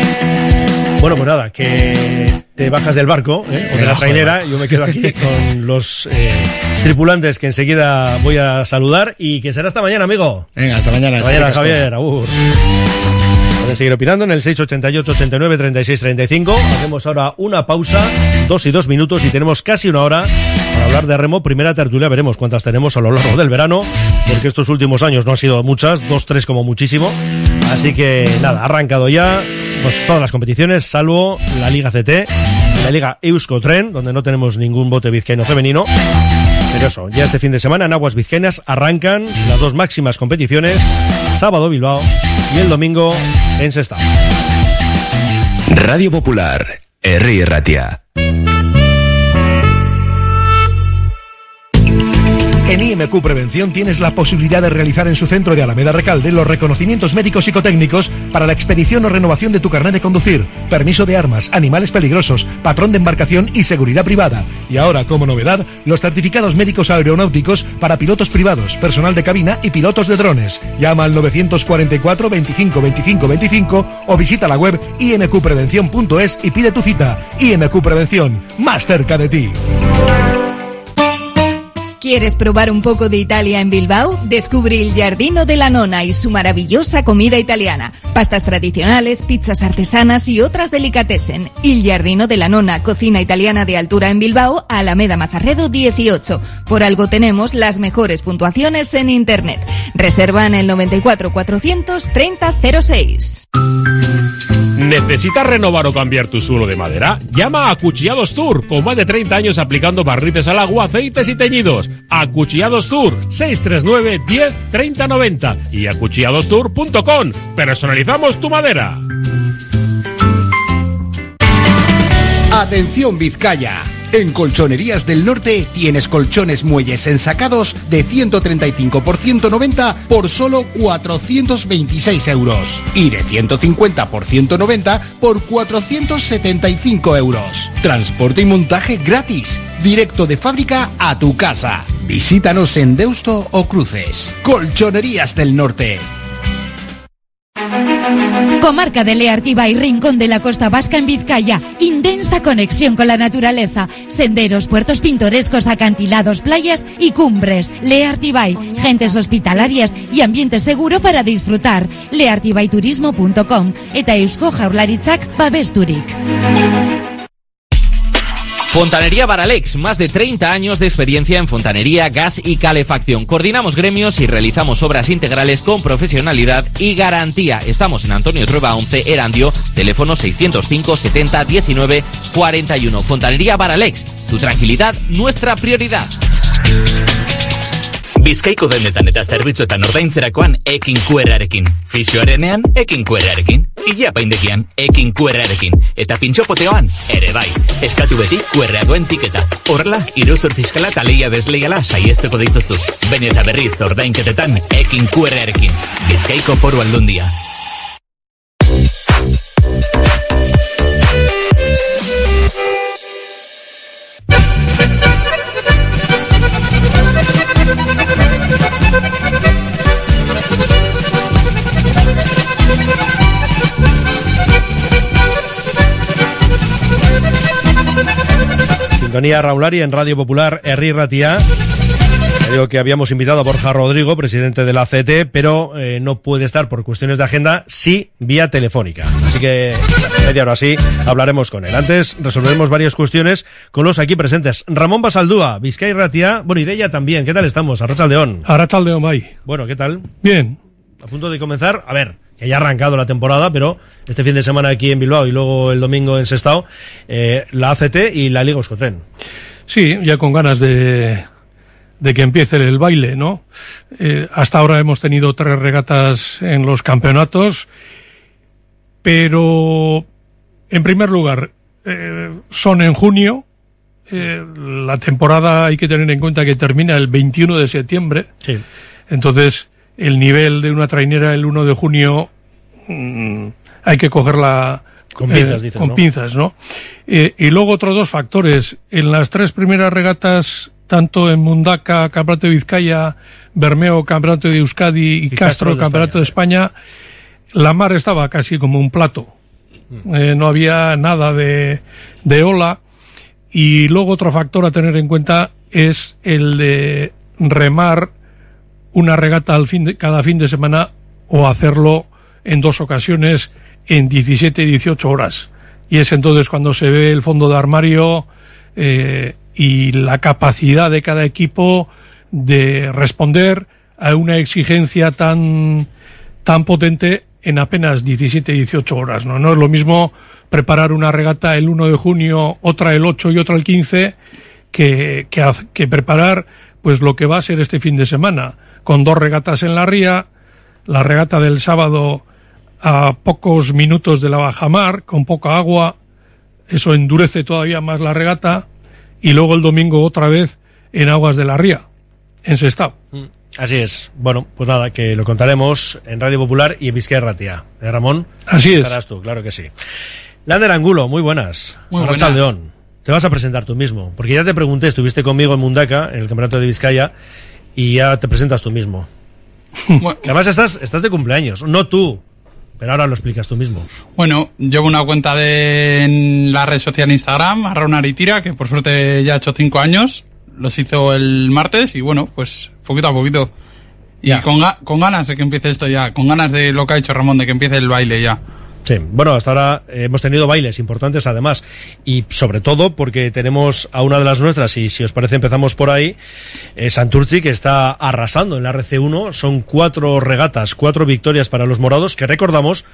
Bueno, pues nada, que te bajas del barco, ¿eh? O de la trainera, yo me quedo aquí con los eh, tripulantes que enseguida voy a saludar, y que será hasta mañana, amigo. Venga, hasta mañana. Hasta mañana, Javier, agur. Pueden seguir opinando en el seis ochenta y ocho, ochenta y nueve, treinta y seis, treinta y cinco. Hacemos ahora una pausa, dos y dos minutos, y tenemos casi una hora para hablar de remo. Primera tertulia, veremos cuántas tenemos a lo largo del verano, porque estos últimos años no han sido muchas, dos, tres como muchísimo. Así que nada, ha arrancado ya pues, todas las competiciones, salvo la Liga C T, la Liga Eusko Tren, donde no tenemos ningún bote vizcaíno femenino. Pero eso, ya este fin de semana en aguas vizcaínas arrancan las dos máximas competiciones, sábado Bilbao y el domingo en Sestao. Radio Popular, Herri Ratia. En I M Q Prevención tienes la posibilidad de realizar en su centro de Alameda Recalde los reconocimientos médicos psicotécnicos para la expedición o renovación de tu carnet de conducir, permiso de armas, animales peligrosos, patrón de embarcación y seguridad privada. Y ahora, como novedad, los certificados médicos aeronáuticos para pilotos privados, personal de cabina y pilotos de drones. Llama al novecientos cuarenta y cuatro, veinticinco, veinticinco, veinticinco o visita la web i m q prevención punto es y pide tu cita. I M Q Prevención, más cerca de ti. ¿Quieres probar un poco de Italia en Bilbao? Descubre Il Giardino della Nonna y su maravillosa comida italiana. Pastas tradicionales, pizzas artesanas y otras delicatessen. Il Giardino della Nonna, cocina italiana de altura en Bilbao, Alameda Mazarredo dieciocho. Por algo tenemos las mejores puntuaciones en internet. Reserva en el noventa y cuatro, cuatrocientos treinta, cero seis. ¿Necesitas renovar o cambiar tu suelo de madera? Llama a Acuchillados Tour, con más de treinta años aplicando barnices al agua, aceites y teñidos. Acuchillados Tour, seis tres nueve, diez, treinta, noventa y acuchillados tour punto com. Personalizamos tu madera. Atención Vizcaya. En Colchonerías del Norte tienes colchones muelles ensacados de ciento treinta y cinco por ciento noventa por solo cuatrocientos veintiséis euros y de ciento cincuenta por ciento noventa por cuatrocientos setenta y cinco euros. Transporte y montaje gratis, directo de fábrica a tu casa. Visítanos en Deusto o Cruces. Colchonerías del Norte. Comarca de Leartiba y Rincón de la Costa Vasca en Vizcaya. Intensa conexión con la naturaleza. Senderos, puertos pintorescos, acantilados, playas y cumbres. Leartibay, gentes hospitalarias y ambiente seguro para disfrutar. leartibayturismo punto com eta Eusko Jaurlaritzak babesturik. Fontanería Baralex, más de treinta años de experiencia en fontanería, gas y calefacción. Coordinamos gremios y realizamos obras integrales con profesionalidad y garantía. Estamos en Antonio Trueba once, Erandio, teléfono seiscientos cinco setenta diecinueve cuarenta y uno. Fontanería Baralex, tu tranquilidad, nuestra prioridad. Bizkaiko dendetan eta zerbitzuetan ordaintzerakoan ekin Q R-arekin. Fisioarenean, ekin Q R-arekin. Ila paindegian, ekin Q R-arekin. Eta pintxopoteoan, ere bai. Eskatu beti Q R-a duen tiketa. Horrela, iruzur fiskala eta lehia desleiala saiesteko dituzu. Bene eta berriz ordainketetan, ekin Q R-arekin. Bizkaiko Foru Aldundia. Sintonía Raulari en Radio Popular, Herri Ratia. Digo que habíamos invitado a Borja Rodrigo, presidente de la C T, pero eh, no puede estar por cuestiones de agenda, sí vía telefónica. Así que media hora así hablaremos con él. Antes resolveremos varias cuestiones con los aquí presentes. Ramón Basaldúa, Bizkai Ratia, bueno, y de ella también. ¿Qué tal estamos? Arratsaldeón. Arratsaldeón, bye. Bueno, ¿qué tal? Bien. A punto de comenzar, a ver, que ya ha arrancado la temporada, pero este fin de semana aquí en Bilbao y luego el domingo en Sestao, eh, la A C T y la Liga Euskotren. Sí, ya con ganas de, de que empiece el baile, ¿no? Eh, hasta ahora hemos tenido tres regatas en los campeonatos, pero en primer lugar, eh, son en junio. Eh, la temporada hay que tener en cuenta que termina el veintiuno de septiembre. Sí. Entonces, el nivel de una trainera el uno de junio mmm, hay que cogerla con pinzas, eh, dices, con ¿no? pinzas, ¿no? Eh, y luego otros dos factores. En las tres primeras regatas, tanto en Mundaka, Campeonato de Vizcaya, Bermeo, Campeonato de Euskadi y, y Castro, Castro de Campeonato España, de España, sí. La mar estaba casi como un plato. Mm. Eh, no había nada de, de ola. Y luego otro factor a tener en cuenta es el de remar una regata al fin de, cada fin de semana o hacerlo en dos ocasiones en diecisiete y dieciocho horas. Y es entonces cuando se ve el fondo de armario eh, y la capacidad de cada equipo de responder a una exigencia tan, tan potente en apenas diecisiete y dieciocho horas, ¿no? No es lo mismo preparar una regata el uno de junio, otra el ocho y otra el quince, que, que, que preparar pues lo que va a ser este fin de semana, con dos regatas en la ría, la regata del sábado a pocos minutos de la bajamar, con poca agua, eso endurece todavía más la regata, y luego el domingo otra vez en aguas de la ría, en Sestao. Así es. Bueno, pues nada, que lo contaremos en Radio Popular y en Bizkai Ratia. ¿Eh, Ramón? Así es. Estarás tú, claro que sí. Lander Angulo, muy buenas. Muy buenas. Arratsaldeón. Te vas a presentar tú mismo, porque ya te pregunté, estuviste conmigo en Mundaka, en el Campeonato de Vizcaya, y ya te presentas tú mismo. Bueno. Que además estás, estás de cumpleaños, no tú, pero ahora lo explicas tú mismo. Bueno, llevo una cuenta de en la red social Instagram, Arraunaritira, que por suerte ya ha hecho cinco años, los hizo el martes y bueno, pues poquito a poquito. Y ya. con, ga- con ganas de que empiece esto ya, con ganas de lo que ha dicho Ramón, de que empiece el baile ya. Sí, bueno, hasta ahora hemos tenido bailes importantes además, y sobre todo porque tenemos a una de las nuestras, y si os parece empezamos por ahí, eh, Santurtzi, que está arrasando en la R C uno, son cuatro regatas, cuatro victorias para los morados, que recordamos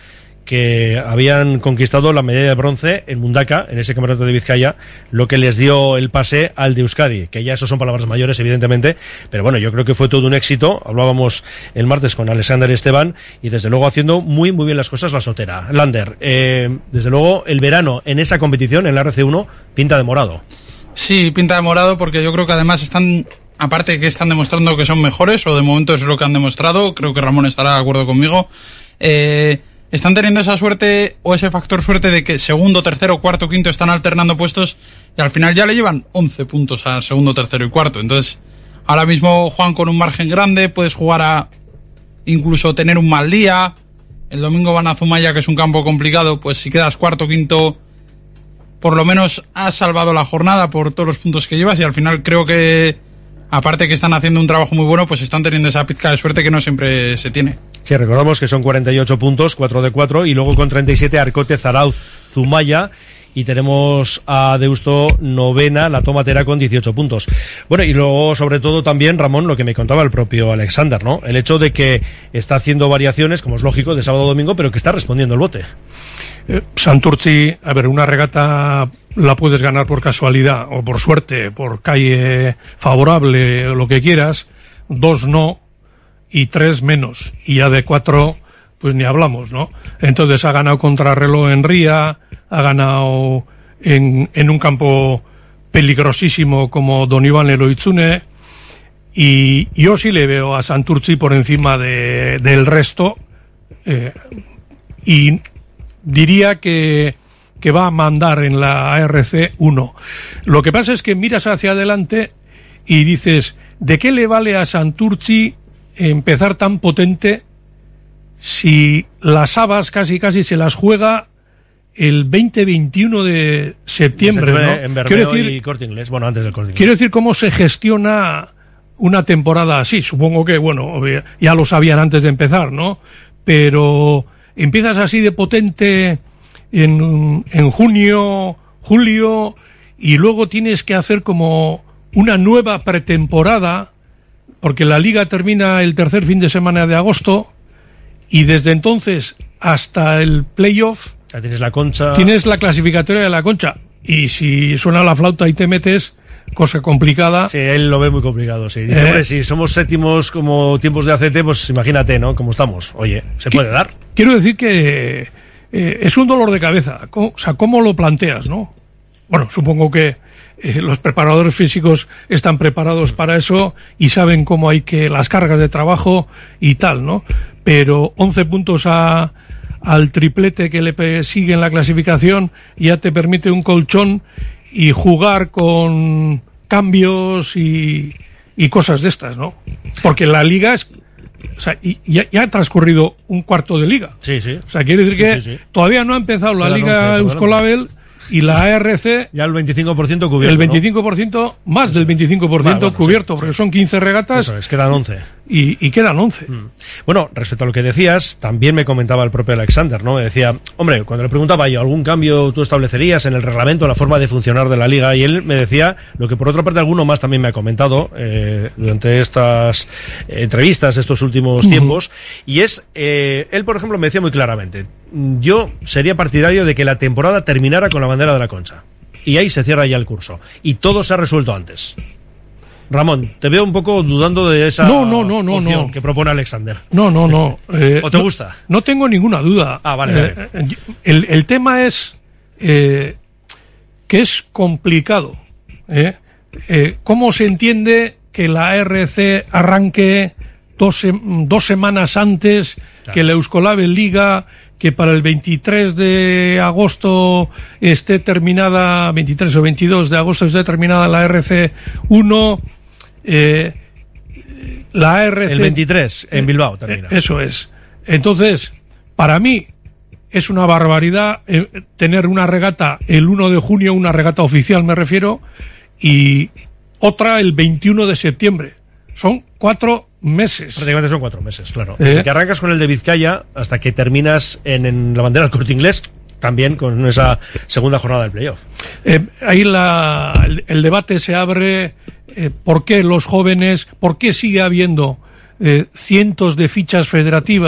que habían conquistado la medalla de bronce en Mundaka, en ese campeonato de Vizcaya, lo que les dio el pase al de Euskadi, que ya eso son palabras mayores, evidentemente, pero bueno, yo creo que fue todo un éxito. Hablábamos el martes con Alexander Esteban y desde luego haciendo muy muy bien las cosas la Sotera. Lander, eh, desde luego el verano en esa competición, en la R C uno, pinta de morado. Sí, pinta de morado porque yo creo que además están, aparte de que están demostrando que son mejores, o de momento es lo que han demostrado, creo que Ramón estará de acuerdo conmigo, eh, están teniendo esa suerte o ese factor suerte de que segundo, tercero, cuarto, quinto están alternando puestos y al final ya le llevan once puntos a segundo, tercero y cuarto. Entonces, ahora mismo Juan con un margen grande, puedes jugar a incluso tener un mal día. El domingo van a Zumaya, que es un campo complicado, pues si quedas cuarto, quinto, por lo menos has salvado la jornada por todos los puntos que llevas y al final creo que, aparte que están haciendo un trabajo muy bueno, pues están teniendo esa pizca de suerte que no siempre se tiene. Sí, recordamos que son cuarenta y ocho puntos, cuatro de cuatro, y luego con treinta y siete Arcote, Zarauz, Zumaya, y tenemos a Deusto novena, la Tomatera con dieciocho puntos. Bueno, y luego sobre todo también, Ramón, lo que me contaba el propio Alexander, ¿no? El hecho de que está haciendo variaciones, como es lógico, de sábado a domingo, pero que está respondiendo el bote. Eh, Santurtzi, a ver, una regata la puedes ganar por casualidad o por suerte, por calle favorable o lo que quieras, dos no y tres menos, y ya de cuatro pues ni hablamos, ¿no? Entonces ha ganado contrarreloj en Ría, ha ganado en, en un campo peligrosísimo como Don Iván Eloitzune, y yo sí le veo a Santurtzi por encima de, del resto, eh, y diría que, que va a mandar en la A R C uno. Lo que pasa es que miras hacia adelante y dices, ¿de qué le vale a Santurtzi empezar tan potente si las habas casi casi se las juega el veinte veintiuno de septiembre, ¿no? En Bermeo y Corte Inglés, bueno, antes del Corte Inglés. Quiero decir, ¿cómo se gestiona una temporada así? Supongo que, bueno, ya lo sabían antes de empezar, ¿no? Pero empiezas así de potente en, en junio, julio, y luego tienes que hacer como una nueva pretemporada, porque la liga termina el tercer fin de semana de agosto, y desde entonces hasta el playoff ya tienes la Concha, tienes la clasificatoria de la Concha, y si suena la flauta y te metes, cosa complicada. Sí, él lo ve muy complicado, sí. Dice, eh, hombre, si somos séptimos como tiempos de A C T, pues imagínate, ¿no? Cómo estamos. Oye, ¿se puede dar? Quiero decir que eh, es un dolor de cabeza. O sea, ¿cómo lo planteas, no? Bueno, supongo que eh, los preparadores físicos están preparados para eso y saben cómo hay que las cargas de trabajo y tal, ¿no? Pero once puntos a, al triplete que le sigue en la clasificación ya te permite un colchón y jugar con cambios y, y cosas de estas, ¿no? Porque la liga es... O sea, y ya, ya ha transcurrido un cuarto de liga. Sí, sí. O sea, quiere decir sí, que sí, sí. todavía no ha empezado la Quedan liga once, Euskolabel y la A R C... Ya el veinticinco por ciento cubierto, El veinticinco por ciento, ¿no? Más del veinticinco por ciento bueno, bueno, cubierto, sí, porque sí. son quince regatas. Eso es, quedan once. Y, y quedan once. Mm. Bueno, respecto a lo que decías, también me comentaba el propio Alexander, ¿no? Me decía, hombre, cuando le preguntaba yo, ¿algún cambio tú establecerías en el reglamento, la forma de funcionar de la liga? Y él me decía, lo que por otra parte alguno más también me ha comentado eh, durante estas eh, entrevistas, estos últimos Uh-huh. tiempos, y es, eh, él por ejemplo me decía muy claramente, yo sería partidario de que la temporada terminara con la bandera de la Concha. Y ahí se cierra ya el curso. Y todo se ha resuelto antes. Ramón, te veo un poco dudando de esa no, no, no, no, opción no. que propone Alexander. No, no, no. Eh, ¿O te no, gusta? No tengo ninguna duda. Ah, vale, eh, vale. El, el tema es eh, que es complicado. ¿eh? Eh, ¿Cómo se entiende que la A R C arranque dos, dos semanas antes claro. que la Euskolabel Liga, que para el veintitrés de agosto esté terminada, veintitrés o veintidós de agosto esté terminada la R C uno, eh, la A R C... El veintitrés, en Bilbao termina. Eh, eso es. Entonces, para mí es una barbaridad eh, tener una regata el uno de junio, una regata oficial me refiero, y otra el veintiuno de septiembre. Son cuatro meses. Prácticamente son cuatro meses, claro. ¿Eh? Desde que arrancas con el de Vizcaya hasta que terminas en, en la bandera del Corte Inglés, también con esa segunda jornada del playoff. Eh, ahí la, el, el debate se abre, eh, ¿por qué los jóvenes, por qué sigue habiendo eh, cientos de fichas federativas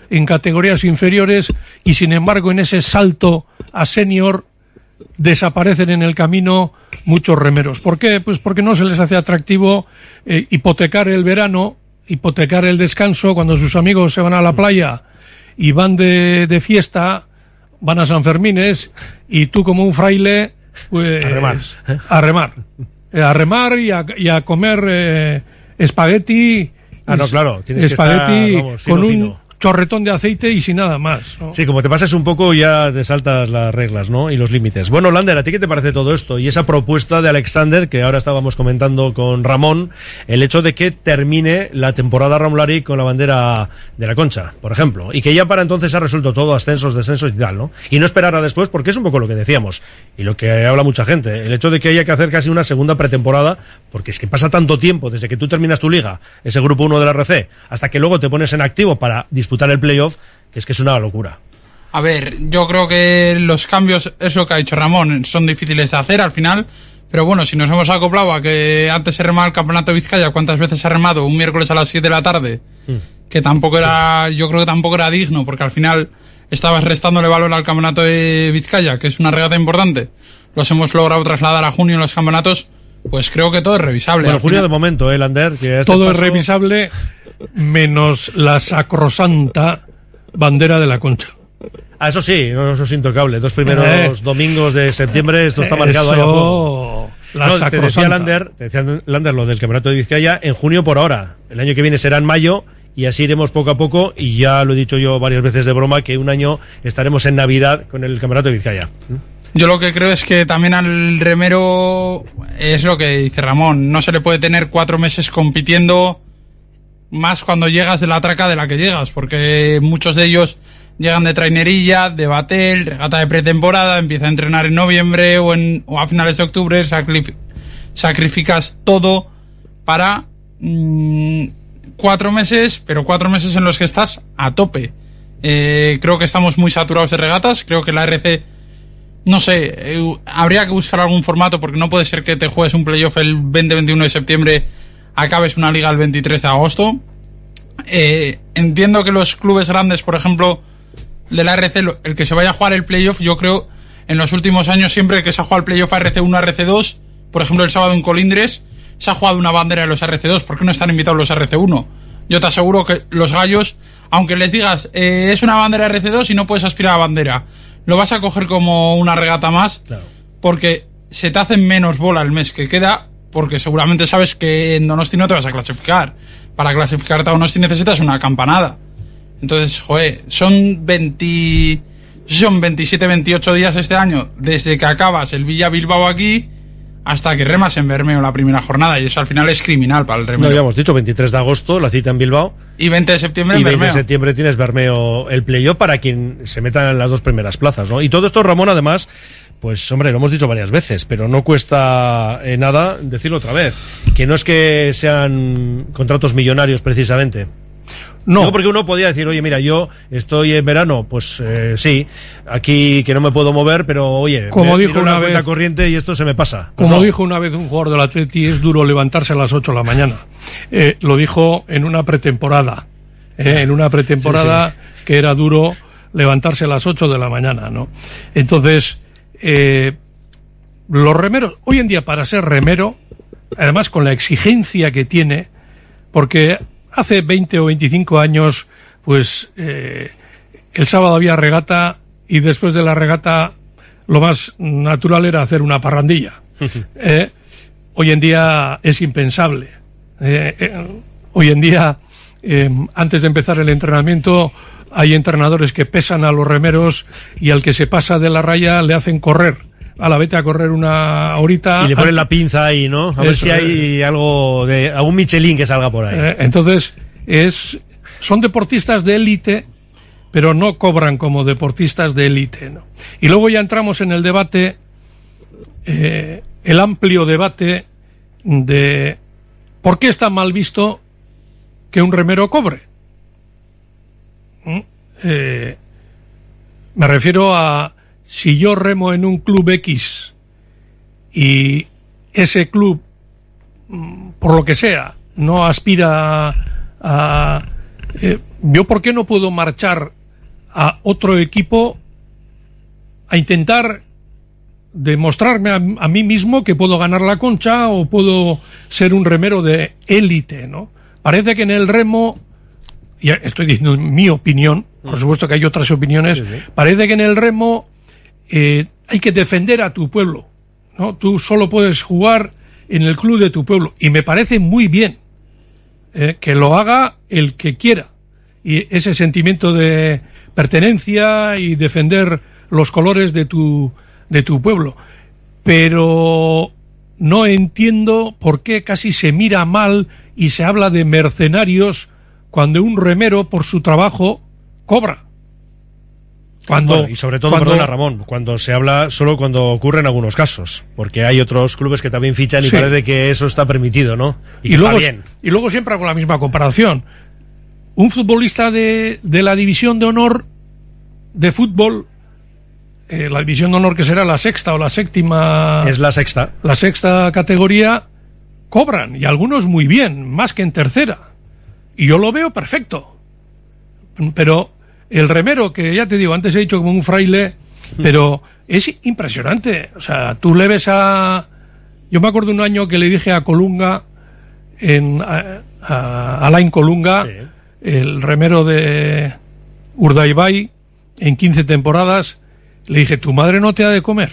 en categorías inferiores y sin embargo en ese salto a senior desaparecen en el camino muchos remeros. ¿Por qué? Pues porque no se les hace atractivo eh, hipotecar el verano, hipotecar el descanso cuando sus amigos se van a la playa y van de, de fiesta, van a San Fermines y tú como un fraile pues a remar, a remar, eh, a remar y a, y a comer eh, espagueti. Ah, no, claro, tienes espagueti que estar, vamos, fino, con un fino. chorretón de aceite y sin nada más, ¿no? Sí, como te pases un poco ya te saltas las reglas, ¿no? Y los límites. Bueno, Lander, ¿a ti qué te parece todo esto? Y esa propuesta de Alexander, que ahora estábamos comentando con Ramón, el hecho de que termine la temporada Ramolari con la bandera de la Concha, por ejemplo, y que ya para entonces ha resuelto todo, ascensos, descensos y tal, ¿no? Y no esperar a después, porque es un poco lo que decíamos, y lo que habla mucha gente, el hecho de que haya que hacer casi una segunda pretemporada, porque es que pasa tanto tiempo desde que tú terminas tu liga, ese grupo uno de la R C, hasta que luego te pones en activo para disputar el playoff, que es que es una locura. A ver, yo creo que los cambios, es lo que ha dicho Ramón, son difíciles de hacer al final, pero bueno, si nos hemos acoplado a que antes se remaba el Campeonato de Vizcaya, ¿cuántas veces se ha remado? Un miércoles a las siete de la tarde, mm. que tampoco era, sí. yo creo que tampoco era digno, porque al final estabas restándole valor al Campeonato de Vizcaya, que es una regata importante. Los hemos logrado trasladar a junio en los campeonatos, pues creo que todo es revisable. Bueno, junio de momento, ¿eh, Lander? Que este todo paso... es revisable, menos la sacrosanta bandera de la Concha. Ah, eso sí, no, eso es intocable. Dos primeros eh, domingos de septiembre, esto está marcado ahí a fuego. La no, te decía Lander, te decía Lander lo del Campeonato de Vizcaya en junio por ahora. El año que viene será en mayo y así iremos poco a poco, y ya lo he dicho yo varias veces de broma, que un año estaremos en Navidad con el Campeonato de Vizcaya. Yo lo que creo es que también al remero, es lo que dice Ramón, no se le puede tener cuatro meses compitiendo, más cuando llegas de la traca de la que llegas, porque muchos de ellos llegan de trainerilla, de batel, regata de pretemporada, empieza a entrenar en noviembre o, en, o a finales de octubre, sacrif- sacrificas todo para mmm, cuatro meses, pero cuatro meses en los que estás a tope. Eh, creo que estamos muy saturados de regatas, creo que la R C, no sé, eh, habría que buscar algún formato, porque no puede ser que te juegues un playoff el veinte veintiuno de septiembre, acabes una liga el veintitrés de agosto. Eh, entiendo que los clubes grandes, por ejemplo, de la R C, el que se vaya a jugar el playoff, yo creo, en los últimos años, siempre que se ha jugado el playoff R C uno, R C dos, por ejemplo el sábado en Colindres, se ha jugado una bandera de los R C dos, ¿por qué no están invitados los R C uno? Yo te aseguro que los gallos, aunque les digas, eh, es una bandera R C dos y no puedes aspirar a bandera, lo vas a coger como una regata más, claro, porque se te hacen menos bola el mes que queda, porque seguramente sabes que en Donosti no te vas a clasificar. Para clasificarte a Donosti necesitas una campanada. Entonces, joder, son veinte, son veintisiete, veintiocho días este año, desde que acabas el Villa Bilbao aquí hasta que remas en Bermeo la primera jornada, y eso al final es criminal para el remero. No, habíamos dicho veintitrés de agosto, la cita en Bilbao. Y veinte de septiembre en Bermeo. Y veinte de septiembre tienes Bermeo el playoff para quien se meta en las dos primeras plazas, ¿no? Y todo esto, Ramón, además, pues hombre, lo hemos dicho varias veces, pero no cuesta eh, nada decirlo otra vez, que no es que sean contratos millonarios precisamente. No. Digo, porque uno podía decir, oye, mira, yo estoy en verano, pues eh, sí, aquí que no me puedo mover, pero oye, como me, dijo una, una cuenta vez, corriente y esto se me pasa. Pues como no. dijo una vez un jugador del Atleti, es duro levantarse a las ocho de la mañana. Eh, lo dijo en una pretemporada, eh, en una pretemporada sí, sí. que era duro levantarse a las ocho de la mañana, ¿no? Entonces, eh, los remeros, hoy en día para ser remero, además con la exigencia que tiene, porque hace veinte o veinticinco años, pues eh, el sábado había regata y después de la regata lo más natural era hacer una parrandilla. eh, hoy en día es impensable. Eh, eh, hoy en día, eh, antes de empezar el entrenamiento, hay entrenadores que pesan a los remeros y al que se pasa de la raya le hacen correr. A la vete a correr una horita. Y le ponen la pinza ahí, ¿no? A Eso, ver si hay eh, algo de algún Michelin que salga por ahí. Eh, entonces, es son deportistas de élite, pero no cobran como deportistas de élite, ¿no? Y luego ya entramos en el debate, eh, el amplio debate de por qué está mal visto que un remero cobre. ¿Mm? Eh, me refiero a si yo remo en un club X y ese club, por lo que sea, no aspira a, a eh, ¿yo por qué no puedo marchar a otro equipo a intentar demostrarme a, a mí mismo que puedo ganar la Concha o puedo ser un remero de élite, ¿no? Parece que en el remo, y estoy diciendo mi opinión, por supuesto que hay otras opiniones, sí, sí. Parece que en el remo eh, hay que defender a tu pueblo, ¿no? Tú solo puedes jugar en el club de tu pueblo, y me parece muy bien eh, que lo haga el que quiera, y ese sentimiento de pertenencia y defender los colores de tu de tu pueblo, pero no entiendo por qué casi se mira mal y se habla de mercenarios cuando un remero por su trabajo cobra. Cuando, bueno, y sobre todo, cuando, perdona Ramón, cuando se habla solo cuando ocurren algunos casos, porque hay otros clubes que también fichan y sí. Parece que eso está permitido, ¿no? Y, y, luego, bien. y luego siempre hago la misma comparación. Un futbolista de, de la división de honor de fútbol, eh, la división de honor que será la sexta o la séptima... Es la sexta. La sexta categoría, cobran, y algunos muy bien, más que en tercera. Y yo lo veo perfecto. Pero el remero, que ya te digo, antes he dicho como un fraile, pero es impresionante. O sea, tú le ves a... Yo me acuerdo un año que le dije a Colunga, en, a, a Alain Colunga, sí. El remero de Urdaibai, en quince temporadas, le dije, tu madre no te ha de comer.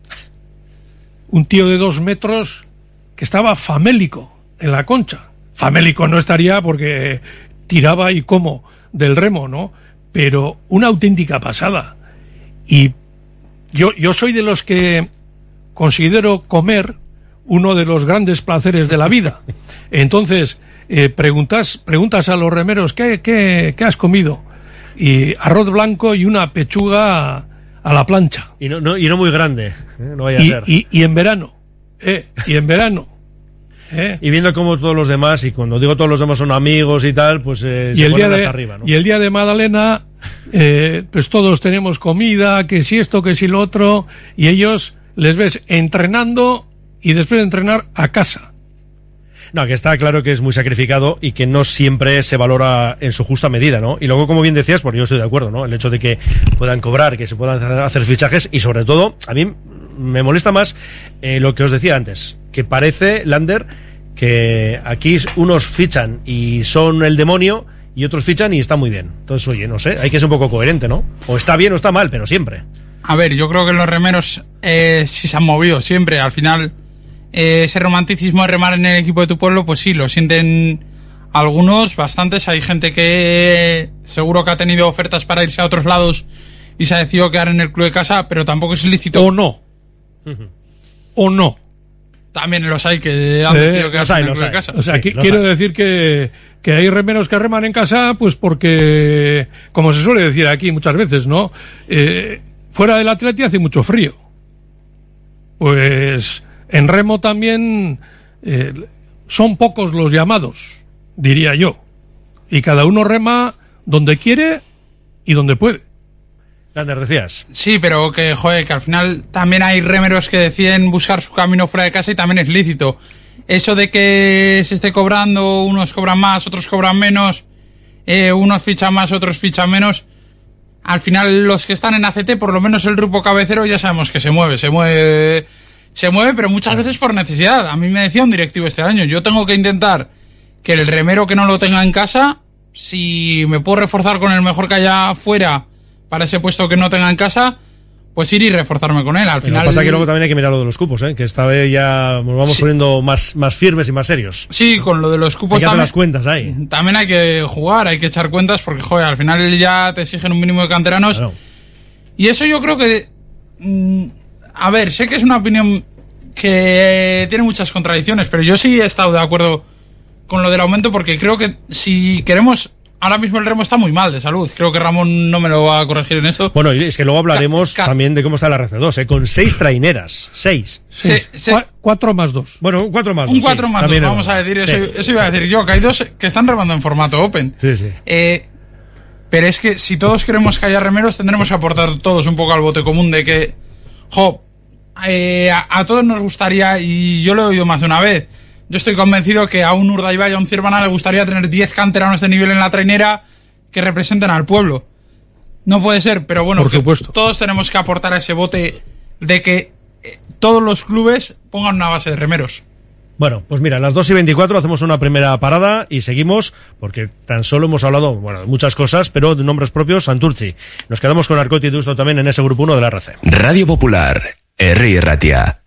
Un tío de dos metros que estaba famélico en la Concha. Famélico no estaría porque tiraba y como del remo, ¿no? Pero una auténtica pasada. Y yo, yo soy de los que considero comer uno de los grandes placeres de la vida. Entonces, eh, preguntas, preguntas a los remeros, ¿qué, qué, qué has comido? Y arroz blanco y una pechuga a, a la plancha. Y no, no, y no muy grande, ¿eh? No vaya y, a ser. Y, y en verano, eh, y en verano. ¿Eh? Y viendo cómo todos los demás, y cuando digo todos los demás son amigos y tal, pues eh, y se el ponen día de, hasta arriba, ¿no? Y el día de Magdalena, eh, pues todos tenemos comida, que si esto, que si lo otro, y ellos les ves entrenando y después de entrenar a casa. No, que está claro que es muy sacrificado y que no siempre se valora en su justa medida, ¿no? Y luego, como bien decías, porque yo estoy de acuerdo, ¿no? El hecho de que puedan cobrar, que se puedan hacer fichajes, y sobre todo, a mí me molesta más eh, lo que os decía antes, que parece, Lander, que aquí unos fichan y son el demonio y otros fichan y está muy bien. Entonces, oye, no sé, hay que ser un poco coherente, ¿no? O está bien o está mal, pero siempre. A ver, yo creo que los remeros eh, sí se han movido siempre. Al final, eh, ese romanticismo de remar en el equipo de tu pueblo, pues sí, lo sienten algunos, bastantes. Hay gente que seguro que ha tenido ofertas para irse a otros lados y se ha decidido quedar en el club de casa, pero tampoco es ilícito. O no. O no. También los hay que han decidido eh, quedarse hay, en el club hay. de casa. O sea, sí, que, quiero hay. decir que, que hay remeros que reman en casa, pues porque, como se suele decir aquí muchas veces, ¿no? Eh, fuera del Atleti hace mucho frío. Pues en remo también eh, son pocos los llamados, diría yo. Y cada uno rema donde quiere y donde puede. Lander, decías. Sí, pero que, joder, que al final también hay remeros que deciden buscar su camino fuera de casa y también es lícito. Eso de que se esté cobrando, unos cobran más, otros cobran menos, eh, unos fichan más, otros fichan menos. Al final los que están en A C T, por lo menos el grupo cabecero, ya sabemos que se mueve, se mueve, se mueve, pero muchas veces por necesidad. A mí me decía un directivo este año, yo tengo que intentar que el remero que no lo tenga en casa, si me puedo reforzar con el mejor que haya fuera para ese puesto que no tenga en casa, pues ir y reforzarme con él. Al final, lo que pasa es que luego también hay que mirar lo de los cupos, ¿eh? Que esta vez ya nos vamos sí. poniendo más, más firmes y más serios. Sí, con lo de los cupos hay que también, hacer las cuentas ahí. También hay que jugar, hay que echar cuentas, porque joder, al final ya te exigen un mínimo de canteranos. Claro. Y eso yo creo que... Mmm, a ver, sé que es una opinión que tiene muchas contradicciones, pero yo sí he estado de acuerdo con lo del aumento, porque creo que si queremos... Ahora mismo el remo está muy mal de salud. Creo que Ramón no me lo va a corregir en eso. Bueno, es que luego hablaremos ca- ca- también de cómo está la R C dos, ¿eh? Con seis traineras. Seis. Sí. Sí. Se, cuatro más dos. Bueno, cuatro más un dos. Un cuatro sí, más dos, vamos a decir. Eso, sí. eso iba a decir yo, que hay dos que están remando en formato open. Sí, sí. Eh, pero es que si todos queremos que haya remeros, tendremos que aportar todos un poco al bote común de que, jo, eh, a, a todos nos gustaría, y yo lo he oído más de una vez, yo estoy convencido que a un Urdaibai, a un Cirvana le gustaría tener diez canteranos de nivel en la trainera, que representen al pueblo. No puede ser, pero bueno, por supuesto. Todos tenemos que aportar a ese bote de que eh, todos los clubes pongan una base de remeros. Bueno, pues mira, a las dos y veinticuatro hacemos una primera parada y seguimos, porque tan solo hemos hablado, bueno, de muchas cosas, pero de nombres propios, Santurtzi. Nos quedamos con Arcoti y Dusto también en ese grupo uno de la R C. Radio Popular, Herri Ratia.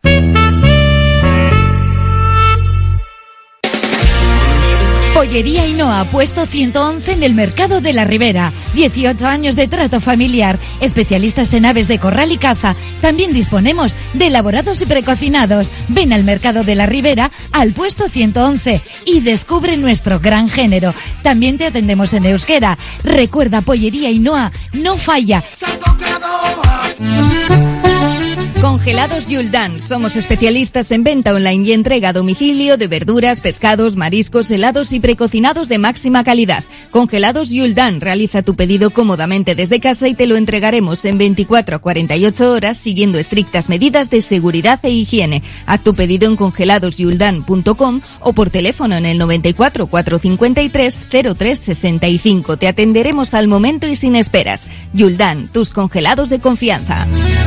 Pollería Ainhoa, puesto ciento once en el Mercado de la Ribera. dieciocho años de trato familiar. Especialistas en aves de corral y caza. También disponemos de elaborados y precocinados. Ven al Mercado de la Ribera, al puesto ciento once, y descubre nuestro gran género. También te atendemos en euskera. Recuerda, Pollería Ainhoa no falla. Congelados Yuldan. Somos especialistas en venta online y entrega a domicilio de verduras, pescados, mariscos, helados y precocinados de máxima calidad. Congelados Yuldan. Realiza tu pedido cómodamente desde casa y te lo entregaremos en veinticuatro a cuarenta y ocho horas siguiendo estrictas medidas de seguridad e higiene. Haz tu pedido en congelados yuldan punto com o por teléfono en el noventa y cuatro, cuatrocientos cincuenta y tres, cero tres sesenta y cinco. Te atenderemos al momento y sin esperas. Yuldan, tus congelados de confianza.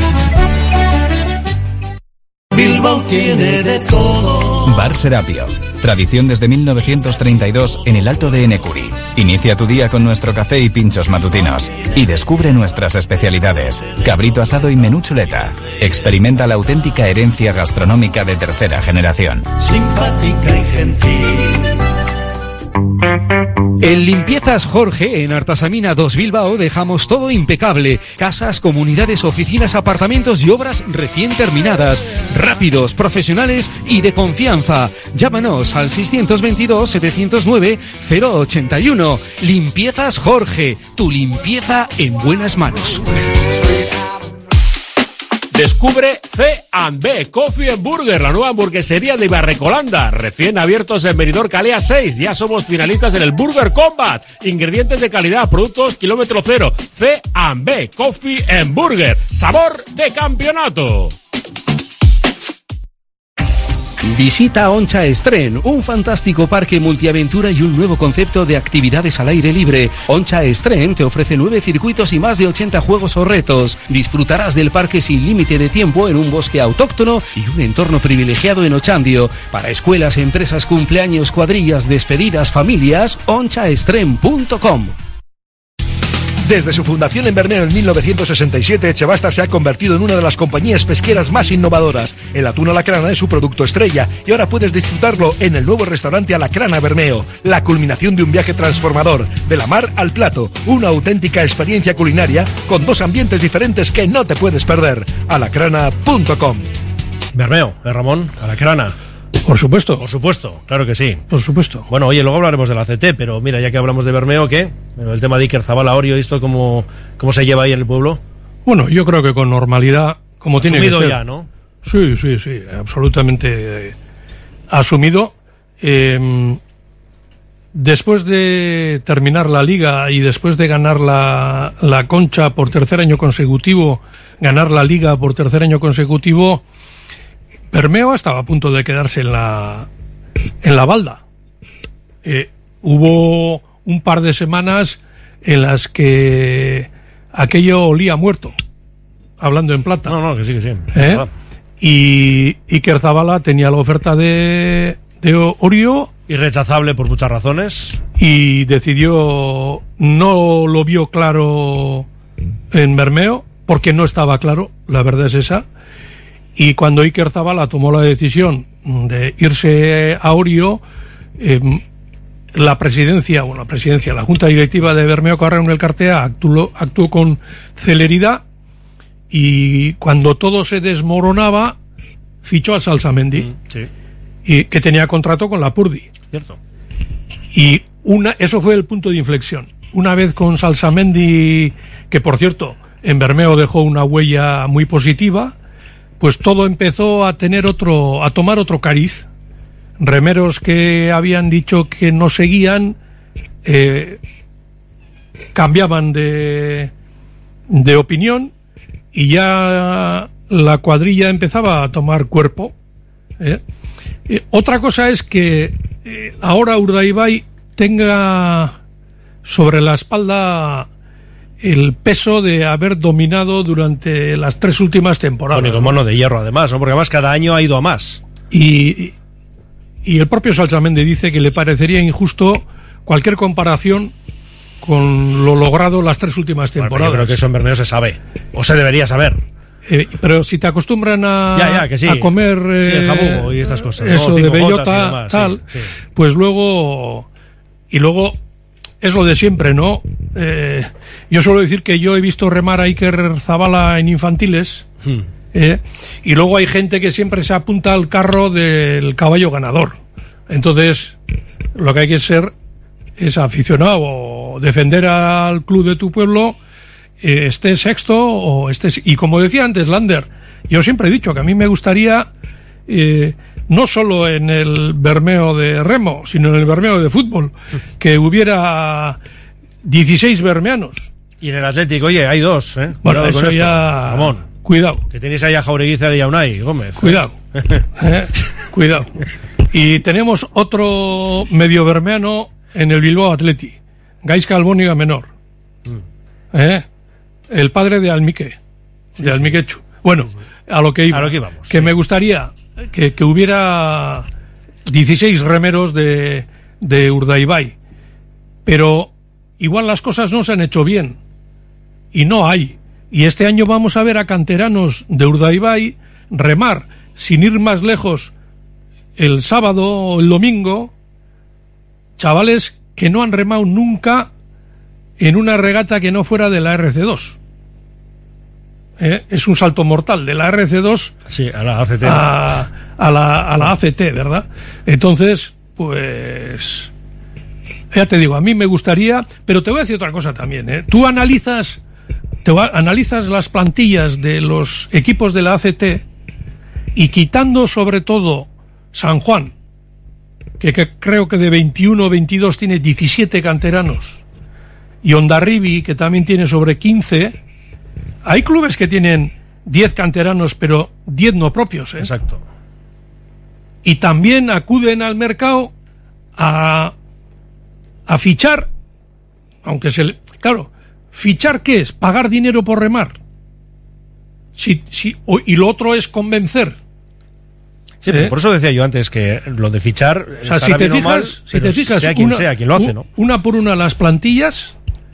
Bilbao tiene de todo. Bar Serapio. Tradición desde mil novecientos treinta y dos en el Alto de Enecuri. Inicia tu día con nuestro café y pinchos matutinos. Y descubre nuestras especialidades. Cabrito asado y menú chuleta. Experimenta la auténtica herencia gastronómica de tercera generación. Simpática y gentil. En Limpiezas Jorge, en Artasamina dos Bilbao, dejamos todo impecable. Casas, comunidades, oficinas, apartamentos y obras recién terminadas. Rápidos, profesionales y de confianza. Llámanos al seiscientos veintidós, setecientos nueve, cero ochenta y uno. Limpiezas Jorge, tu limpieza en buenas manos. Descubre C and B Coffee and Burger, la nueva hamburguesería de Barrecolanda, recién abiertos en Benidorm Calea seis. Ya somos finalistas en el Burger Combat. Ingredientes de calidad, productos kilómetro cero. C and B Coffee and Burger, sabor de campeonato. Visita Oncha Estren, un fantástico parque multiaventura y un nuevo concepto de actividades al aire libre. Oncha Estren te ofrece nueve circuitos y más de ochenta juegos o retos. Disfrutarás del parque sin límite de tiempo en un bosque autóctono y un entorno privilegiado en Ochandio. Para escuelas, empresas, cumpleaños, cuadrillas, despedidas, familias, oncha estren punto com. Desde su fundación en Bermeo en mil novecientos sesenta y siete, Echebasta se ha convertido en una de las compañías pesqueras más innovadoras. El atún a la crana es su producto estrella y ahora puedes disfrutarlo en el nuevo restaurante A la Crana Bermeo. La culminación de un viaje transformador, de la mar al plato, una auténtica experiencia culinaria con dos ambientes diferentes que no te puedes perder. alacrana punto com. Bermeo, eh, Ramón, A la Crana. Por supuesto. Por supuesto, claro que sí. Por supuesto. Bueno, oye, luego hablaremos de la C T, pero mira, ya que hablamos de Bermeo, ¿qué? El tema de Iker Zabala, Orio, ¿esto cómo, cómo se lleva ahí en el pueblo? Bueno, yo creo que con normalidad, como tiene que ser. Asumido ya, ¿no? Sí, sí, sí, absolutamente eh, asumido. Eh, después de terminar la Liga y después de ganar la, la Concha por tercer año consecutivo, ganar la Liga por tercer año consecutivo, Bermeo estaba a punto de quedarse en la en la balda. Eh, hubo un par de semanas en las que aquello olía muerto, hablando en plata. No, no, que sí, que sí. ¿Eh? Y Iker Zabala tenía la oferta de, de Orio. Irrechazable por muchas razones. Y decidió, no lo vio claro en Bermeo, porque no estaba claro, la verdad es esa. Y cuando Iker Zabala tomó la decisión de irse a Orio, eh, la presidencia, bueno, la presidencia, la Junta Directiva de Bermeo Carreón el Cartea actuó, actuó con celeridad y cuando todo se desmoronaba, fichó a Salsamendi, mm, sí. y, que tenía contrato con la Purdi. Cierto. Y una, eso fue el punto de inflexión. Una vez con Salsamendi, que por cierto, en Bermeo dejó una huella muy positiva, pues todo empezó a tener otro, a tomar otro cariz. Remeros que habían dicho que no seguían, eh, cambiaban de, de opinión y ya la cuadrilla empezaba a tomar cuerpo. ¿eh? Eh, otra cosa es que eh, ahora Urdaibai tenga sobre la espalda el peso de haber dominado durante las tres últimas temporadas. Bueno, y con mono de hierro además, ¿no? Porque además cada año ha ido a más. Y, y el propio Salsamendi dice que le parecería injusto cualquier comparación con lo logrado las tres últimas temporadas. Bueno, yo creo que eso en Bermeo se sabe, o se debería saber. Eh, pero si te acostumbran a, ya, ya, que sí. a comer eh, sí, el jabugo y estas cosas, eso ¿no? de bellota, tal, sí, sí. Pues luego... Y luego es lo de siempre, ¿no? Eh, yo suelo decir que yo he visto remar a Iker Zabala en infantiles, hmm. eh, y luego hay gente que siempre se apunta al carro del caballo ganador. Entonces, lo que hay que ser es aficionado o defender al club de tu pueblo, eh, estés sexto o estés... Y como decía antes Lander, yo siempre he dicho que a mí me gustaría... Eh, no solo en el Bermeo de remo, sino en el Bermeo de fútbol, que hubiera dieciséis bermeanos. Y en el Atlético, oye, hay dos, ¿eh? Bueno, cuidado eso ya... Ramón. Cuidado. Que tenéis ahí a Jaureguizar y a Unai Gómez. Cuidado. ¿eh? Cuidado. Y tenemos otro medio bermeano en el Bilbao Athletic, Gaizka Albóniga Menor. ¿eh? El padre de Almique, sí, de Almiquechu. Sí. Bueno, a lo que iba. A lo que íbamos. Que sí. me gustaría... Que, que hubiera dieciséis remeros de, de Urdaibai, pero igual las cosas no se han hecho bien y no hay, y este año vamos a ver a canteranos de Urdaibai remar sin ir más lejos el sábado o el domingo, chavales que no han remado nunca en una regata que no fuera de la R C dos. ¿Eh? Es un salto mortal de la R C dos sí, a la A C T a, a, la, a la A C T, ¿verdad? Entonces, pues ya te digo, a mí me gustaría, pero te voy a decir otra cosa también, ¿eh? Tú analizas te va, analizas las plantillas de los equipos de la A C T y quitando sobre todo San Juan, que, que creo que de veintiuno o veintidós tiene diecisiete canteranos, y Hondarribi, que también tiene sobre quince. Hay clubes que tienen diez canteranos, pero diez no propios, ¿eh? Exacto. Y también acuden al mercado a, a fichar, aunque se le... Claro, ¿fichar qué es? Pagar dinero por remar. Si, si, o, y lo otro es convencer. Sí, pero ¿eh? Por eso decía yo antes que lo de fichar... O sea, si te fijas, mal, si te fijas sea quien una, sea quien lo hace, ¿no? Una por una las plantillas,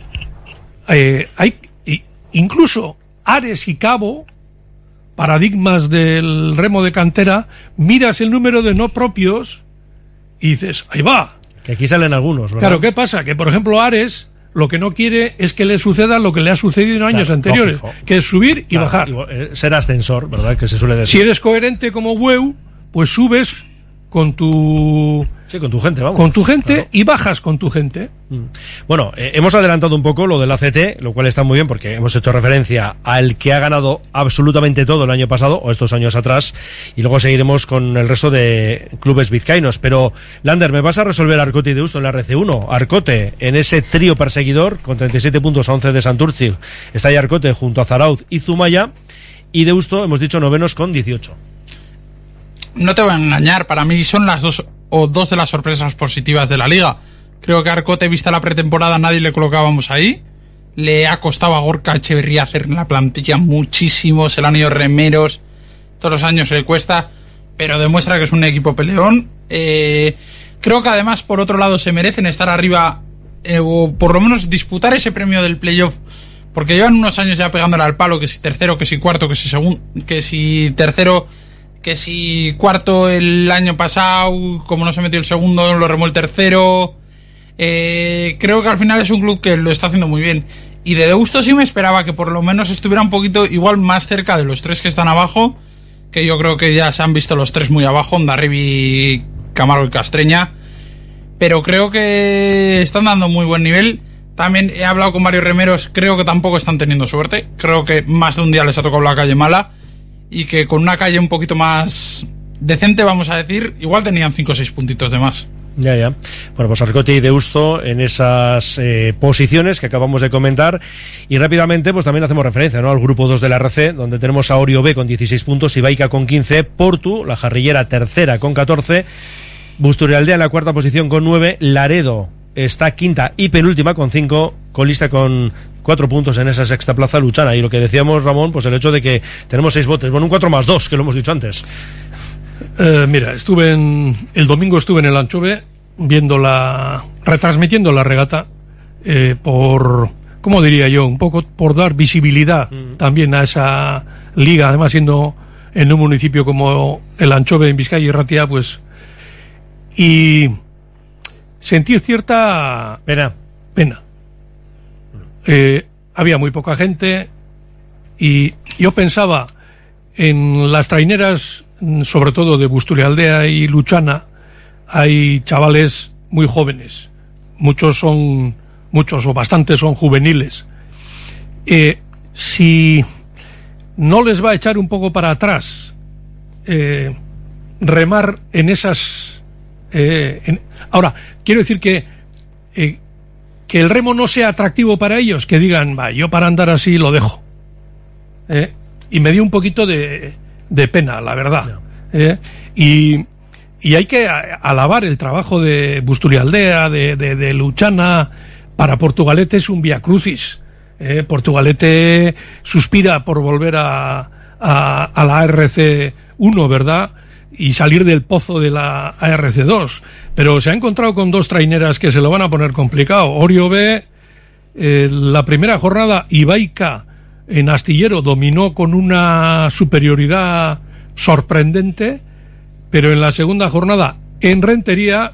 eh, hay incluso Ares y Cabo, paradigmas del remo de cantera, miras el número de no propios y dices, ahí va. Que aquí salen algunos, ¿verdad? Claro, ¿qué pasa? Que por ejemplo Ares lo que no quiere es que le suceda lo que le ha sucedido en años claro, anteriores, lógico. Que es subir y claro, bajar. Y ser ascensor, ¿verdad? Que se suele decir. Si eres coherente como Weu, pues subes con tu... Sí, con tu gente, vamos. Con tu gente claro. Y bajas con tu gente. Bueno, eh, hemos adelantado un poco lo del A C T, lo cual está muy bien porque hemos hecho referencia al que ha ganado absolutamente todo el año pasado o estos años atrás y luego seguiremos con el resto de clubes vizcaínos. Pero, Lander, ¿me vas a resolver Arcote y Deusto en la R C uno? Arcote, en ese trío perseguidor, con treinta y siete puntos a once de Santurtzi, está ahí Arcote junto a Zarauz y Zumaya, y Deusto, hemos dicho, novenos con dieciocho. No te voy a engañar, para mí son las dos o dos de las sorpresas positivas de la liga. Creo que Arcote, vista la pretemporada, nadie le colocábamos ahí. Le ha costado a Gorka Echeverría hacer la plantilla muchísimo, se le han ido remeros, todos los años le cuesta, pero demuestra que es un equipo peleón. Eh, creo que además, por otro lado, se merecen estar arriba, eh, o por lo menos disputar ese premio del playoff, porque llevan unos años ya pegándole al palo, que si tercero, que si cuarto, que si segundo, que si tercero... que si cuarto el año pasado, como no se metió el segundo, lo remó el tercero. Eh, creo que al final es un club que lo está haciendo muy bien. Y de Deusto sí me esperaba que por lo menos estuviera un poquito igual más cerca de los tres que están abajo, que yo creo que ya se han visto los tres muy abajo, Hondarribi, Camargo y Castreña. Pero creo que están dando muy buen nivel. También he hablado con varios remeros, creo que tampoco están teniendo suerte. Creo que más de un día les ha tocado la calle mala. Y que con una calle un poquito más decente, vamos a decir, igual tenían cinco o seis puntitos de más. Ya, ya. Bueno, pues Arcote y Deusto en esas eh, posiciones que acabamos de comentar. Y rápidamente, pues también hacemos referencia, ¿no?, al grupo dos de la R C, donde tenemos a Orio B con dieciséis puntos, Ibaica con quince, Portu, la Jarrillera tercera con catorce, Busturialdea en la cuarta posición con nueve, Laredo está quinta y penúltima con cinco, colista con cuatro puntos en esa sexta plaza Luchana. Y lo que decíamos, Ramón, pues el hecho de que tenemos seis botes, bueno, un cuatro más dos, que lo hemos dicho antes. Eh, mira, estuve en el domingo estuve en el Anchove viendo la retransmitiendo la regata eh, por, ¿cómo diría yo? Un poco por dar visibilidad mm. también a esa liga, además siendo en un municipio como el Anchove en Vizcaya y Ratia, pues, y sentir cierta pena. Pena. Eh, había muy poca gente y yo pensaba en las traineras, sobre todo de Busturialdea y Luchana. Hay chavales muy jóvenes, muchos son, muchos o bastantes son juveniles. Eh, si no les va a echar un poco para atrás, eh, remar en esas... Eh, en, ahora, quiero decir que eh, que el remo no sea atractivo para ellos, que digan, va, yo para andar así lo dejo. Eh, y me dio un poquito de, de pena, la verdad. No. Eh, y... Y hay que alabar el trabajo de Busturialdea, de, de, de Luchana. Para Portugalete es un viacrucis. Eh, Portugalete suspira por volver a, a, a la A R C uno, ¿verdad? Y salir del pozo de la A R C dos. Pero se ha encontrado con dos traineras que se lo van a poner complicado. Orio B, eh, la primera jornada, Ibaica en Astillero dominó con una superioridad sorprendente. Pero en la segunda jornada, en Rentería,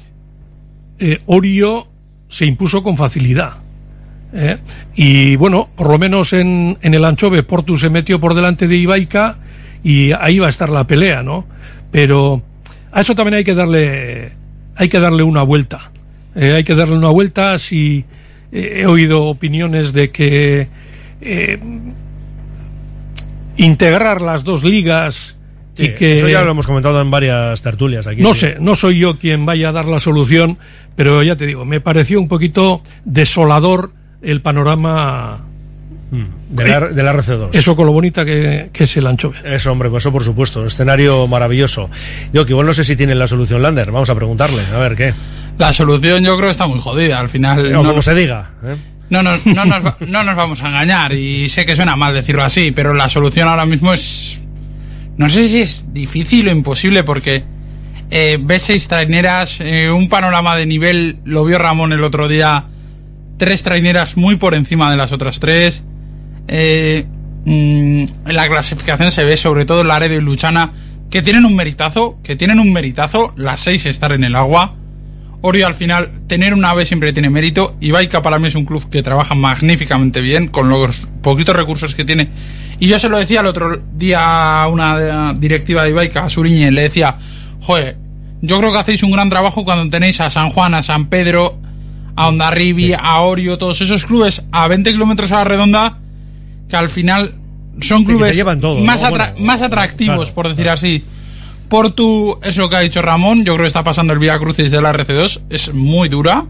eh, Orio se impuso con facilidad. ¿eh? Y bueno, por lo menos en, en el Anchove, Portu se metió por delante de Ibaica y ahí va a estar la pelea, ¿no? Pero a eso también hay que darle, hay que darle una vuelta. Eh, hay que darle una vuelta. Si eh, he oído opiniones de que eh, integrar las dos ligas... Sí, y que, eso ya lo hemos comentado en varias tertulias aquí. No sí. sé, no soy yo quien vaya a dar la solución, pero ya te digo, me pareció un poquito desolador el panorama mm, de, la, de la R C dos. Eso con lo bonita que, que es el Anchove. Eso, hombre, pues eso por supuesto, un escenario maravilloso. Yo que igual no sé si tienen la solución, Lander, vamos a preguntarle, a ver qué. La solución yo creo que está muy jodida, al final... No, no como se diga, ¿eh? No nos, no, nos, no nos vamos a engañar, y sé que suena mal decirlo así, pero la solución ahora mismo es... No sé si es difícil o imposible, porque eh, ves seis traineras, eh, un panorama de nivel, lo vio Ramón el otro día, tres traineras muy por encima de las otras tres. Eh, mmm, en la clasificación se ve sobre todo Laredo y Luchana, que tienen un meritazo, que tienen un meritazo, las seis estar en el agua. Orio al final, tener una ave siempre tiene mérito. Ibaica para mí es un club que trabaja magníficamente bien, con los poquitos recursos que tiene. Y yo se lo decía el otro día a una directiva de Ibaica, a Suriñe, le decía, joder, yo creo que hacéis un gran trabajo cuando tenéis a San Juan, a San Pedro, a Hondarribi, sí. a Orio, todos esos clubes a veinte kilómetros a la redonda, que al final son clubes sí, se llevan todo, más, ¿no? atra- bueno, más atractivos, claro, por decir claro. así. Portu, es lo que ha dicho Ramón, yo creo que está pasando el Vía Crucis de la R C dos, es muy dura.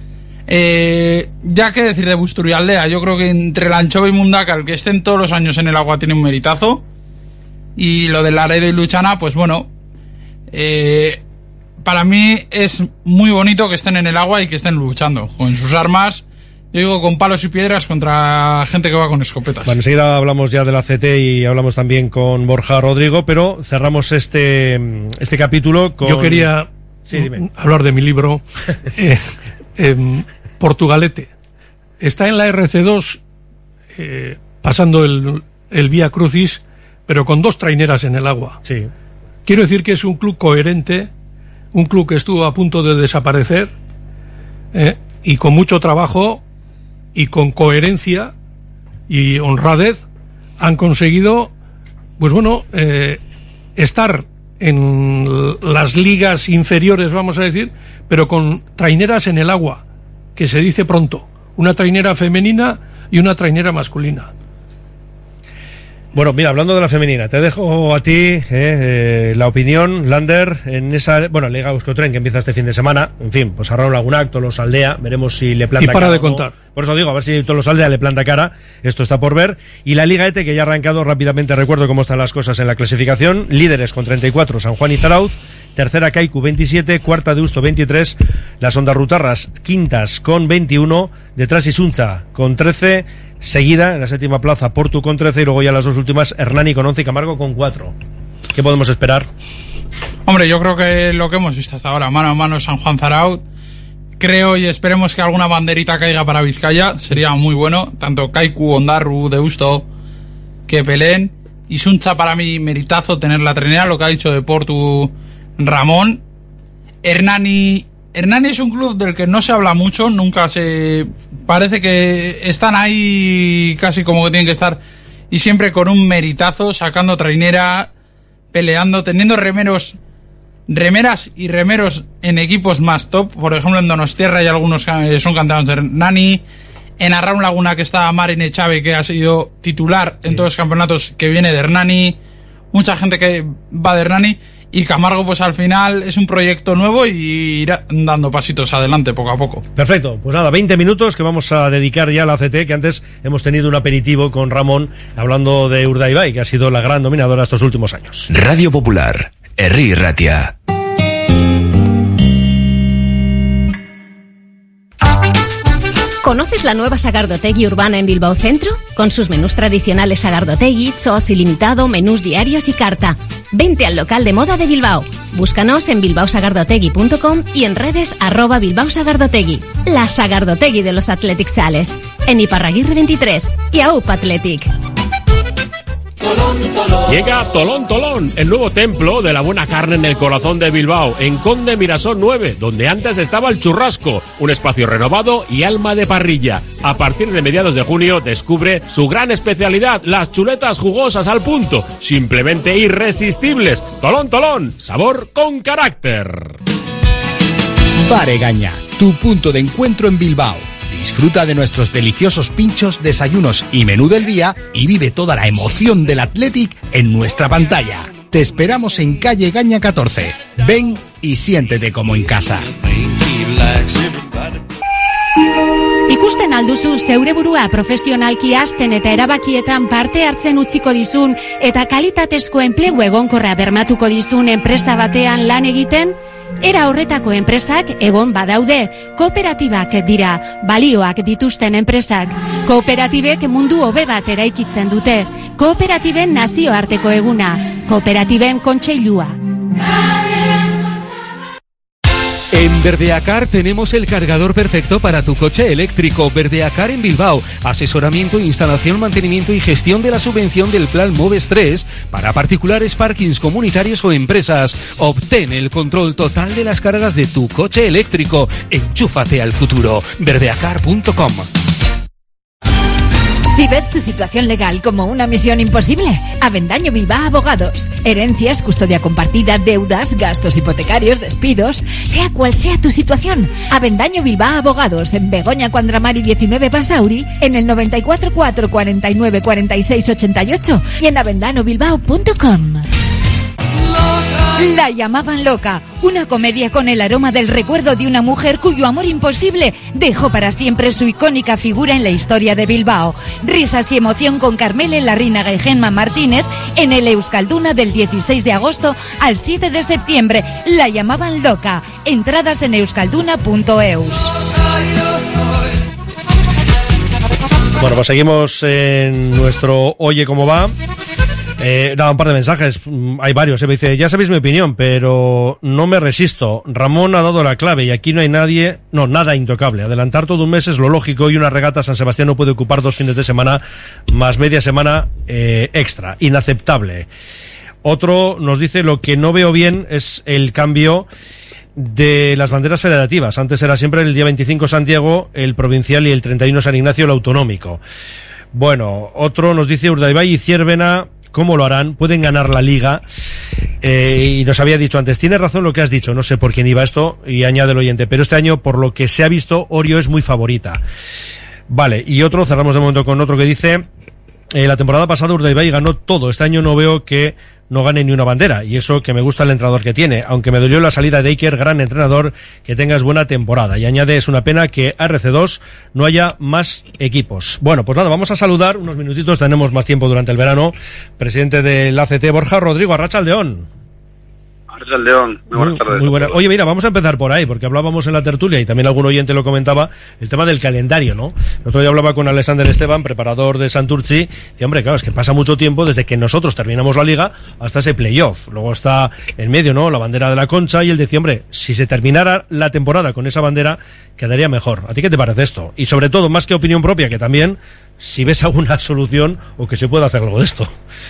Eh, ya que decir de Busturialdea, yo creo que entre el Anchove y Mundaca, el que estén todos los años en el agua tiene un meritazo. Y lo de Laredo y Luchana, pues bueno, eh, para mí es muy bonito que estén en el agua y que estén luchando con sus armas. Yo digo, con palos y piedras contra gente que va con escopetas. Bueno, enseguida hablamos ya de la C T y hablamos también con Borja Rodrigo, pero cerramos este este capítulo con... Yo quería sí, dime. hablar de mi libro. eh, eh, Portugalete. Está en la R C dos, eh, pasando el, el Vía Crucis, pero con dos traineras en el agua. Sí. Quiero decir que es un club coherente, un club que estuvo a punto de desaparecer, eh, y con mucho trabajo y con coherencia y honradez han conseguido, pues bueno, eh, estar en las ligas inferiores, vamos a decir, pero con traineras en el agua, que se dice pronto, una trainera femenina y una trainera masculina. Bueno, mira, hablando de la femenina, te dejo a ti eh, eh, la opinión, Lander, en esa, bueno, Liga Euskotren que empieza este fin de semana, en fin, pues harán algún acto, los aldea, veremos si le plantan. Y para de contar. Por eso digo, a ver si Tolosaldea le planta cara, esto está por ver. Y la Liga E T E, que ya ha arrancado rápidamente, recuerdo cómo están las cosas en la clasificación. Líderes con treinta y cuatro, San Juan y Zarauz. Tercera Kaiku veintisiete, cuarta Deusto veintitrés, las Ondarrutarras quintas con veintiuno, detrás Isunza con trece, seguida en la séptima plaza Portu con trece y luego ya las dos últimas Hernani con once y Camargo con cuatro. ¿Qué podemos esperar? Hombre, yo creo que lo que hemos visto hasta ahora, mano a mano San Juan Zarauz, creo y esperemos que alguna banderita caiga para Vizcaya, sería muy bueno, tanto Kaiku, Ondarru, Deusto, que peleen. Isunza para mí meritazo tener la trenera, lo que ha dicho de Portu Ramón. Hernani Hernani es un club del que no se habla mucho, nunca se... parece que están ahí casi como que tienen que estar, y siempre con un meritazo, sacando trainera, peleando, teniendo remeros, remeras y remeros en equipos más top. Por ejemplo, en Donostiarra hay algunos que son canteranos de Hernani. En Arraun Laguna, que está Marin Echave, que ha sido titular sí. en todos los campeonatos, que viene de Hernani. Mucha gente que va de Hernani. Y Camargo, pues al final es un proyecto nuevo y irá dando pasitos adelante poco a poco. Perfecto, pues nada, veinte minutos que vamos a dedicar ya a la C T, que antes hemos tenido un aperitivo con Ramón hablando de Urdaibai, que ha sido la gran dominadora estos últimos años. Radio Popular, Herri Ratia. ¿Conoces la nueva Sagardotegui urbana en Bilbao Centro? Con sus menús tradicionales Sagardotegui, Zoos ilimitado, menús diarios y carta. Vente al local de moda de Bilbao. Búscanos en bilbao sagardotegui punto com y en redes arroba Bilbao Sagardotegui. La Sagardotegui de los Athletic Sales. En Iparraguirre veintitrés y A U P Athletic. Llega Tolón Tolón, el nuevo templo de la buena carne en el corazón de Bilbao, en Conde Mirasol nueve, donde antes estaba el Churrasco, un espacio renovado y alma de parrilla. A partir de mediados de junio descubre su gran especialidad, las chuletas jugosas al punto, simplemente irresistibles. Tolón Tolón, sabor con carácter. Bar Egaña, tu punto de encuentro en Bilbao. Disfruta de nuestros deliciosos pinchos, desayunos y menú del día y vive toda la emoción del Athletic en nuestra pantalla. Te esperamos en calle Gaña catorce. Ven y siéntete como en casa. Ikusten alduzu zeure burua profesionalki hasten eta erabakietan parte hartzen utziko dizun eta kalitatezko enplegu egonkorra bermatuko dizun enpresa batean lan egiten? Era horretako enpresak egon badaude, kooperatibak dira, balioak dituzten enpresak. Kooperatibek mundu hobe bat eraikitzen dute. Kooperatiben nazioarteko eguna. Kooperatiben kontseilua. En Verdeacar tenemos el cargador perfecto para tu coche eléctrico. Verdeacar en Bilbao. Asesoramiento, instalación, mantenimiento y gestión de la subvención del plan Moves tres para particulares, parkings comunitarios o empresas. Obtén el control total de las cargas de tu coche eléctrico. Enchúfate al futuro. verdeacar punto com. Si ves tu situación legal como una misión imposible, Avendaño Bilbao Abogados. Herencias, custodia compartida, deudas, gastos hipotecarios, despidos, sea cual sea tu situación. Avendaño Bilbao Abogados, en Begoña Cuandramari diecinueve Basauri, en el noventa y cuatro cuatro cuarenta y nueve cuarenta y seis ochenta y ocho y en avendano bilbao punto com. La llamaban loca, una comedia con el aroma del recuerdo de una mujer cuyo amor imposible dejó para siempre su icónica figura en la historia de Bilbao. Risas y emoción con Carmele Larrinaga y Gemma Martínez en el Euskalduna del dieciséis de agosto al siete de septiembre. La llamaban loca. Entradas en euskalduna punto eus. Bueno, pues seguimos en nuestro Oye Cómo Va. Eh, nada, un par de mensajes, hay varios, eh, me dice, ya sabéis mi opinión, pero no me resisto. Ramón ha dado la clave y aquí no hay nadie, no, nada intocable. Adelantar todo un mes es lo lógico y una regata San Sebastián no puede ocupar dos fines de semana más media semana eh, extra, inaceptable. Otro nos dice, lo que no veo bien es el cambio de las banderas federativas. Antes era siempre el día veinticinco Santiago, el provincial, y el treinta y uno San Ignacio, el autonómico. Bueno, otro nos dice, Urdaibai y Ciervena, ¿cómo lo harán? Pueden ganar la liga. Eh, y nos había dicho antes, tienes razón lo que has dicho, no sé por quién iba esto, y añade el oyente, pero este año, por lo que se ha visto, Orio es muy favorita. Vale, y otro, cerramos de momento con otro que dice, eh, la temporada pasada Urdaibai ganó todo, este año no veo que no gane ni una bandera, y eso que me gusta el entrenador que tiene, aunque me dolió la salida de Iker, gran entrenador, que tengas buena temporada. Y añade, es una pena que A R C dos no haya más equipos. Bueno, pues nada, vamos a saludar unos minutitos, tenemos más tiempo durante el verano. Presidente del A C T, Borja Rodrigo, Arratsaldeon. León, muy buenas tardes. Muy buena. Oye, mira, vamos a empezar por ahí, porque hablábamos en la tertulia y también algún oyente lo comentaba, el tema del calendario, ¿no? El otro día hablaba con Alexander Esteban, preparador de Santurtzi, y hombre, claro, es que pasa mucho tiempo desde que nosotros terminamos la liga hasta ese playoff. Luego está en medio, ¿no?, la bandera de la Concha, y él decía, hombre, si se terminara la temporada con esa bandera, quedaría mejor. ¿A ti qué te parece esto? Y sobre todo, más que opinión propia, que también, si ves alguna solución o que se pueda hacer algo de esto.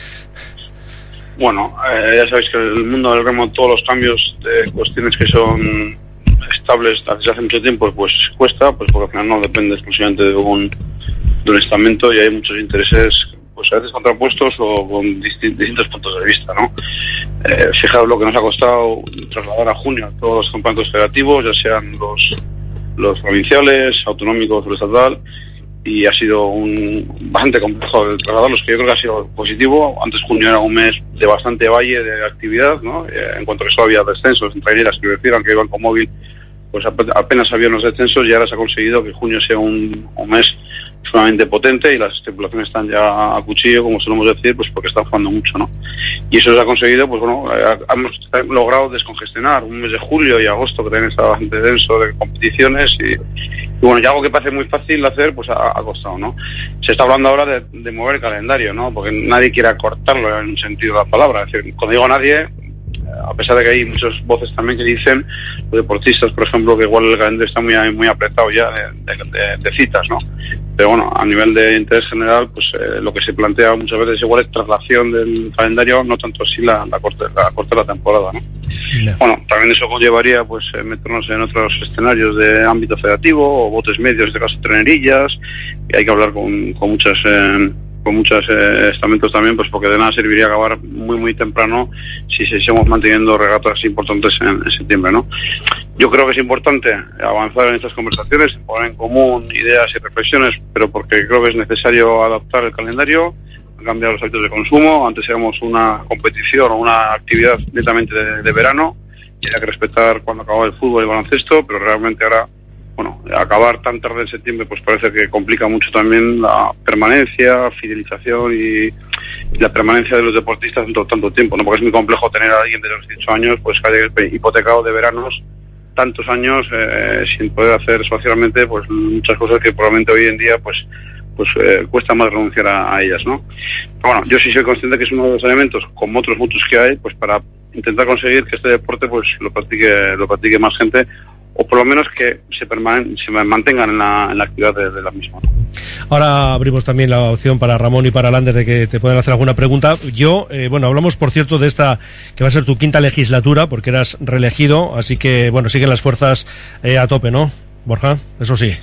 Bueno, eh, ya sabéis que el mundo del remo, todos los cambios de cuestiones que son estables desde hace mucho tiempo, pues cuesta, pues porque al final no depende exclusivamente de un, de un estamento, y hay muchos intereses, pues a veces contrapuestos o con disti- distintos puntos de vista, ¿no? Eh, fijaos lo que nos ha costado trasladar a junio a todos los campeonatos federativos, ya sean los, los provinciales, autonómicos o estatal, y ha sido un bastante complejo el trasladarlos, que yo creo que ha sido positivo. Antes junio era un mes de bastante valle de actividad, ¿no? Eh, en cuanto a que solo había descensos en traineras, que decían que iban con móvil, pues apenas habían los descensos, y ahora se ha conseguido que junio sea un, un mes sumamente potente, y las tripulaciones están ya a cuchillo, como solemos decir, pues porque están jugando mucho, ¿no? Y eso se ha conseguido, pues bueno, hemos logrado descongestionar un mes de julio y agosto que también está bastante denso de competiciones, y, y bueno, ya algo que parece muy fácil hacer, pues ha, ha costado, ¿no? Se está hablando ahora de, de mover el calendario, ¿no? Porque nadie quiere acortarlo en un sentido de la palabra. Es decir, cuando digo nadie, a pesar de que hay muchas voces también que dicen, los deportistas, por ejemplo, que igual el calendario está muy, muy apretado ya de, de, de, de citas, ¿no? Pero bueno, a nivel de interés general, pues eh, lo que se plantea muchas veces igual es traslación del calendario, no tanto así la, la, corte, la corte de la temporada, ¿no? No. Bueno, también eso conllevaría pues eh, meternos en otros escenarios de ámbito federativo o botes medios, en este caso trenerillas, y hay que hablar con, con muchas... Eh, con muchos eh, estamentos también, pues porque de nada serviría acabar muy muy temprano si seguimos manteniendo regatas importantes en, en septiembre, ¿no? Yo creo que es importante avanzar en estas conversaciones, poner en común ideas y reflexiones, pero porque creo que es necesario adaptar el calendario, cambiar los hábitos de consumo. Antes éramos una competición o una actividad netamente de, de verano, y había que respetar cuando acababa el fútbol y el baloncesto, pero realmente ahora, bueno, acabar tan tarde en septiembre pues parece que complica mucho también la permanencia, fidelización y, y la permanencia de los deportistas dentro de tanto tiempo, ¿no? Porque es muy complejo tener a alguien de los dieciocho años pues que haya hipotecado de veranos tantos años eh, sin poder hacer socialmente pues muchas cosas que probablemente hoy en día pues pues eh, cuesta más renunciar a, a ellas, ¿no? Pero bueno, yo sí soy consciente que es uno de los elementos, como otros muchos que hay, pues para intentar conseguir que este deporte pues lo practique lo practique más gente, o por lo menos que se, permane- se mantengan en la, en la actividad de, de la misma. Ahora abrimos también la opción para Ramón y para Lander de que te puedan hacer alguna pregunta. Yo, eh, bueno, hablamos por cierto de esta que va a ser tu quinta legislatura, porque eras reelegido, así que bueno, siguen las fuerzas eh, a tope, ¿no, Borja? Eso sí.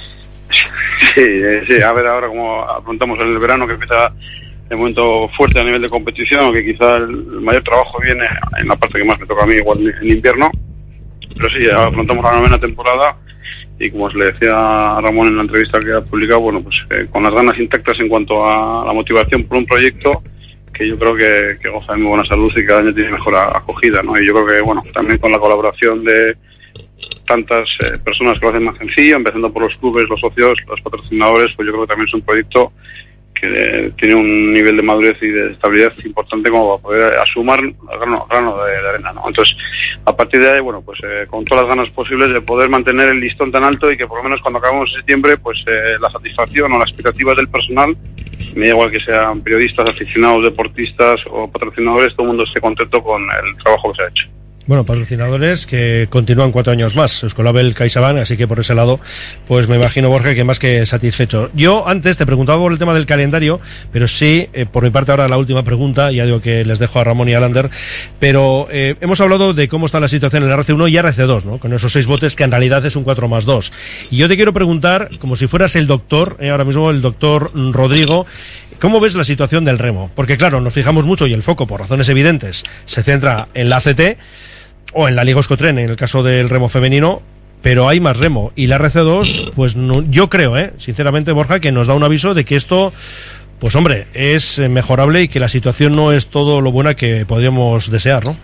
Sí, eh, sí, a ver ahora como afrontamos el verano, que empieza de momento fuerte a nivel de competición, que quizá el mayor trabajo viene en la parte que más me toca a mí, igual en invierno. Pero sí, afrontamos la novena temporada, y como os le decía a Ramón en la entrevista que ha publicado, bueno, pues eh, con las ganas intactas en cuanto a la motivación por un proyecto que yo creo que, que goza de muy buena salud y cada año tiene mejor acogida, ¿no? Y yo creo que, bueno, también con la colaboración de tantas eh, personas que lo hacen más sencillo, empezando por los clubes, los socios, los patrocinadores, pues yo creo que también es un proyecto que eh, tiene un nivel de madurez y de estabilidad importante como para poder asumar grano, grano de, de arena, ¿no? Entonces, a partir de ahí, bueno, pues eh, con todas las ganas posibles de poder mantener el listón tan alto, y que por lo menos cuando acabemos en septiembre, pues eh, la satisfacción o las expectativas del personal, me da igual que sean periodistas, aficionados, deportistas o patrocinadores, todo el mundo esté contento con el trabajo que se ha hecho. Bueno, patrocinadores que continúan cuatro años más, Euskolabel, CaixaBank, así que por ese lado, pues me imagino, Borja, que más que satisfecho. Yo antes te preguntaba por el tema del calendario, pero sí, eh, por mi parte ahora la última pregunta, ya digo que les dejo a Ramón y a Lander, pero eh, hemos hablado de cómo está la situación en el R C uno y R C dos, ¿no? Con esos seis botes que en realidad es un cuatro más dos. Y yo te quiero preguntar, como si fueras el doctor, eh, ahora mismo el doctor Rodrigo, ¿cómo ves la situación del remo? Porque claro, nos fijamos mucho y el foco, por razones evidentes, se centra en la A C T o en la Liga Euskotren, en el caso del remo femenino, pero hay más remo. Y la R C dos, pues no, yo creo, eh, sinceramente, Borja, que nos da un aviso de que esto pues hombre, es mejorable y que la situación no es todo lo buena que podríamos desear, ¿no?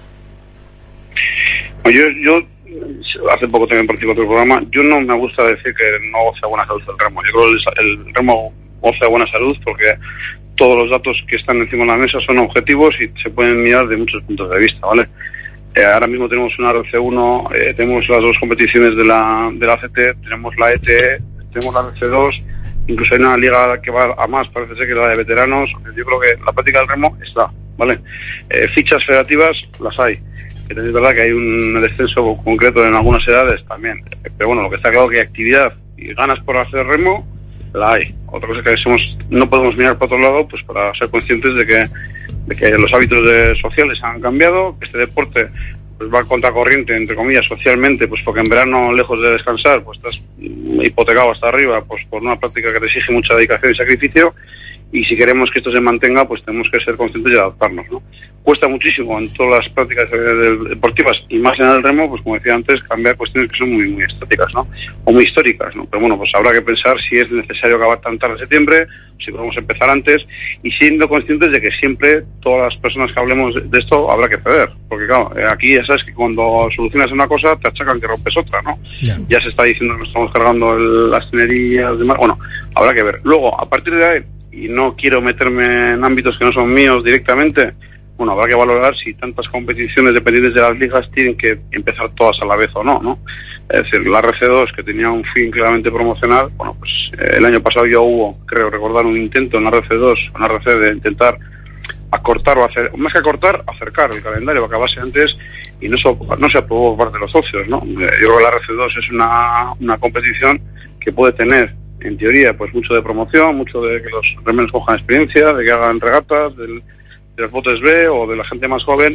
Yo, yo hace poco también participo en otro programa, yo no me gusta decir que no goza de buena salud el remo. Yo creo que el, el remo goza de buena salud porque todos los datos que están encima de la mesa son objetivos y se pueden mirar de muchos puntos de vista, ¿vale? Eh, ahora mismo tenemos una R C uno, eh, tenemos las dos competiciones de la, de la C T, tenemos la E T E, tenemos la R C dos, incluso hay una liga que va a más, parece ser que la de veteranos. Yo creo que la práctica del remo está, ¿vale? Eh, fichas federativas las hay. Es verdad que hay un descenso concreto en algunas edades también, pero bueno, lo que está claro es que hay actividad y ganas por hacer remo, la hay. Otra cosa es que somos, no podemos mirar para otro lado, pues para ser conscientes de que, de que los hábitos de, sociales han cambiado, que este deporte pues va contracorriente, entre comillas, socialmente, pues porque en verano, lejos de descansar, pues estás hipotecado hasta arriba, pues por una práctica que te exige mucha dedicación y sacrificio, y si queremos que esto se mantenga, pues tenemos que ser conscientes y adaptarnos, ¿no? Cuesta muchísimo en todas las prácticas deportivas y más en el remo, pues como decía antes, cambiar cuestiones que son muy muy estáticas, ¿no? O muy históricas, ¿no? Pero bueno, pues habrá que pensar si es necesario acabar tan tarde en septiembre, si podemos empezar antes, y siendo conscientes de que siempre todas las personas que hablemos de esto habrá que ceder, porque claro, aquí ya sabes que cuando solucionas una cosa te achacan que rompes otra, ¿no? Yeah. Ya se está diciendo que nos estamos cargando el, las tenerías, demás. Bueno, habrá que ver. Luego, a partir de ahí, y no quiero meterme en ámbitos que no son míos directamente, bueno, habrá que valorar si tantas competiciones dependientes de las ligas tienen que empezar todas a la vez o no, ¿no? Es decir, la R C dos, que tenía un fin claramente promocional, bueno, pues eh, el año pasado ya hubo, creo recordar, un intento en la R C dos, en la R C de intentar acortar o hacer, más que acortar, acercar el calendario a acabase antes, y no, so, no se aprobó por parte de los socios, ¿no? Yo creo que la R C dos es una, una competición que puede tener, en teoría, pues mucho de promoción, mucho de que los remeros cojan experiencia, de que hagan regatas, del, de los botes B o de la gente más joven,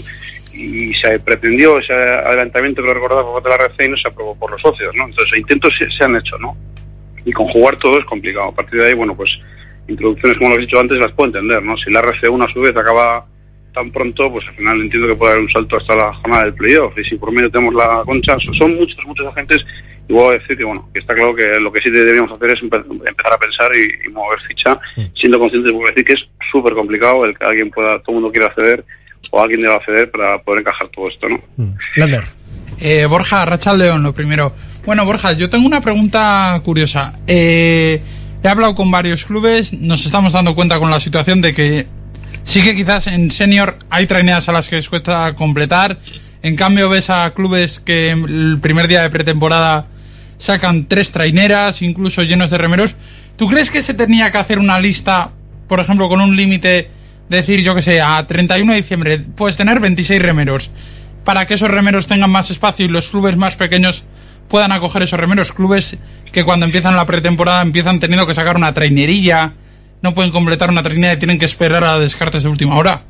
y se pretendió ese adelantamiento que lo recordaba por parte de la R C y no se aprobó por los socios, ¿no? Entonces, intentos se, se han hecho, ¿no? Y conjugar todo es complicado. A partir de ahí, bueno, pues introducciones, como lo he dicho antes, las puedo entender, ¿no? Si la R C uno a su vez acaba tan pronto, pues al final entiendo que puede haber un salto hasta la jornada del playoff, y si por medio tenemos la concha, son muchos, muchos agentes. Y voy a decir que, bueno, que está claro que lo que sí deberíamos hacer es empe- empezar a pensar y, y mover ficha, siendo conscientes, voy a decir que es súper complicado el que alguien pueda, todo el mundo quiera acceder, o alguien deba acceder para poder encajar todo esto, ¿no? Lander. Eh, Borja, Rachel León, lo primero. Bueno, Borja, yo tengo una pregunta curiosa. Eh, he hablado con varios clubes, nos estamos dando cuenta con la situación de que sí que quizás en senior hay traineas a las que les cuesta completar. En cambio ves a clubes que el primer día de pretemporada sacan tres traineras, incluso llenos de remeros. ¿Tú crees que se tenía que hacer una lista, por ejemplo, con un límite, decir, yo que sé, a treinta y uno de diciembre puedes tener veintiséis remeros, para que esos remeros tengan más espacio y los clubes más pequeños puedan acoger esos remeros? Clubes que cuando empiezan la pretemporada empiezan teniendo que sacar una trainerilla, no pueden completar una trainera y tienen que esperar a descartes de última hora.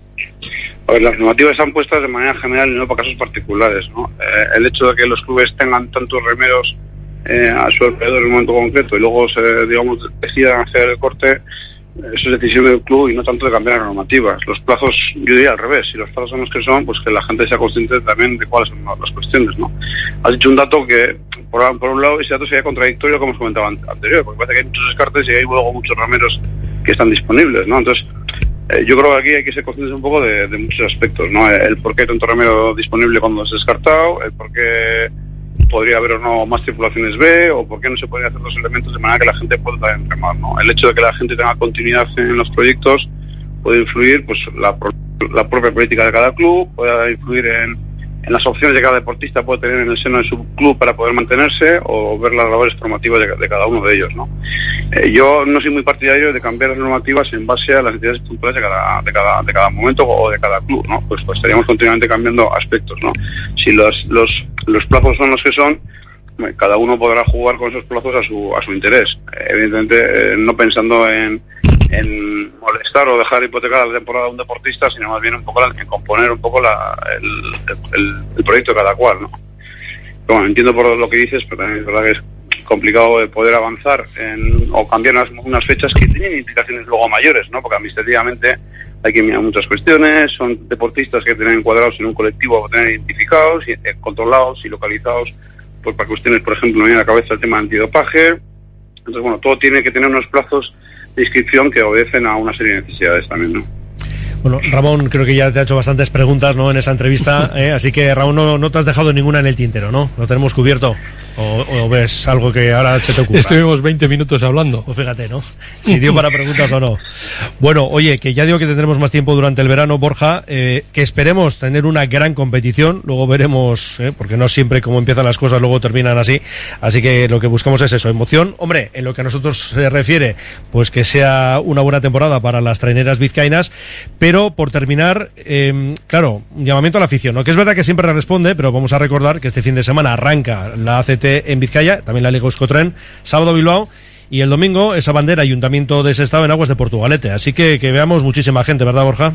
A ver, las normativas están puestas de manera general y no para casos particulares, ¿no? Eh, el hecho de que los clubes tengan tantos remeros eh, a su alrededor en un momento concreto y luego se, digamos, decidan hacer el corte, eso es decisión del club y no tanto de cambiar las normativas. Los plazos, yo diría al revés, si los plazos son los que son, pues que la gente sea consciente también de cuáles son las cuestiones, ¿no? Has dicho un dato que, por, por un lado, ese dato sería contradictorio, como os comentaba anterior, porque parece que hay muchos descartes y hay luego muchos remeros que están disponibles, ¿no? Entonces, Eh, yo creo que aquí hay que ser conscientes un poco de, de muchos aspectos, ¿no? El por qué hay tanto remero disponible cuando es descartado, el por qué podría haber o no más tripulaciones B, o por qué no se podrían hacer dos elementos de manera que la gente pueda también remar, ¿no? El hecho de que la gente tenga continuidad en los proyectos puede influir, pues, la, la propia política de cada club, puede influir en, en las opciones que cada deportista puede tener en el seno de su club para poder mantenerse, o ver las labores formativas de, de cada uno de ellos, ¿no? Eh, yo no soy muy partidario de cambiar las normativas en base a las necesidades puntuales de cada, de cada, de cada momento o de cada club, ¿no? Pues, pues estaríamos continuamente cambiando aspectos, ¿no? Si los, los, los plazos son los que son, cada uno podrá jugar con esos plazos a su, a su interés. Eh, evidentemente, eh, no pensando en, en molestar o dejar hipotecar la temporada a un deportista, sino más bien un poco en componer un poco la, el, el, el proyecto de cada cual, ¿no? Pero bueno, entiendo por lo que dices, pero también es verdad que es complicado de poder avanzar en, o cambiar unas, unas fechas que tienen implicaciones luego mayores, ¿no? Porque administrativamente hay que mirar muchas cuestiones, son deportistas que tienen encuadrados en un colectivo, tener identificados, y, eh, controlados y localizados, pues para cuestiones, por ejemplo, me viene a la cabeza el tema de antidopaje. Entonces, bueno, todo tiene que tener unos plazos de inscripción que obedecen a una serie de necesidades también, ¿no? Bueno, Ramón, creo que ya te ha hecho bastantes preguntas, ¿no?, en esa entrevista, ¿eh? Así que, Ramón, no, no te has dejado ninguna en el tintero, ¿no? ¿Lo tenemos cubierto? ¿O, o ves algo que ahora se te ocurra? Estuvimos veinte minutos hablando. Pues fíjate, ¿no? Si dio para preguntas o no. Bueno, oye, que ya digo que tendremos más tiempo durante el verano, Borja, eh, que esperemos tener una gran competición, luego veremos, ¿eh? Porque no siempre como empiezan las cosas luego terminan así, así que lo que buscamos es eso, emoción. Hombre, en lo que a nosotros se refiere, pues que sea una buena temporada para las traineras vizcaínas, pero por terminar, eh, claro, un llamamiento a la afición, ¿no? Que es verdad que siempre responde, pero vamos a recordar que este fin de semana arranca la A C T en Vizcaya, también la Liga Euskotren, sábado Bilbao, y el domingo esa bandera Ayuntamiento de Sestao en Aguas de Portugalete, así que que veamos muchísima gente, ¿verdad, Borja?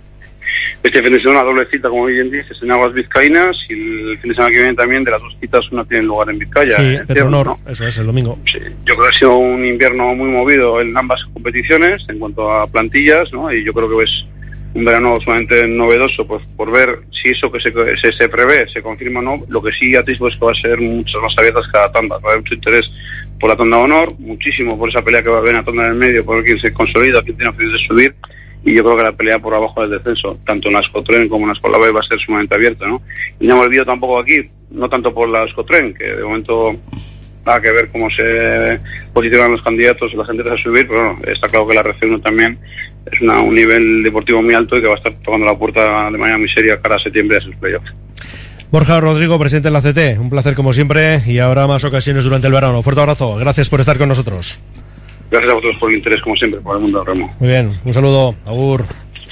Este fin de semana doble cita, como bien dices, en Aguas Vizcaínas, y el fin de semana que viene también de las dos citas una tiene lugar en Vizcaya. Sí, en Petronor, ¿no? Eso es, el domingo. Sí, yo creo que ha sido un invierno muy movido en ambas competiciones en cuanto a plantillas, ¿no? Y yo creo que es un verano sumamente novedoso, pues por ver si eso que se, se, se prevé se confirma o no. Lo que sí atisbo es que va a ser muchas más abiertas cada tanda, va a haber mucho interés por la tanda de honor, muchísimo por esa pelea que va a haber en la tanda del medio, por quién se consolida, quién tiene opciones de subir, y yo creo que la pelea por abajo del descenso, tanto en la Euskotren como en la Escola B, va a ser sumamente abierta, ¿no? Y no me olvido tampoco aquí, no tanto por la Euskotren, que de momento habrá que ver cómo se posicionan los candidatos y la gente a subir, pero bueno, está claro que la R C uno también es una, un nivel deportivo muy alto y que va a estar tocando la puerta de manera muy seria cara a septiembre a sus playoffs. Borja Rodrigo, presidente de la C T, un placer como siempre y habrá más ocasiones durante el verano. Fuerte abrazo, gracias por estar con nosotros. Gracias a vosotros por el interés, como siempre, por el mundo del remo. Muy bien, un saludo, agur.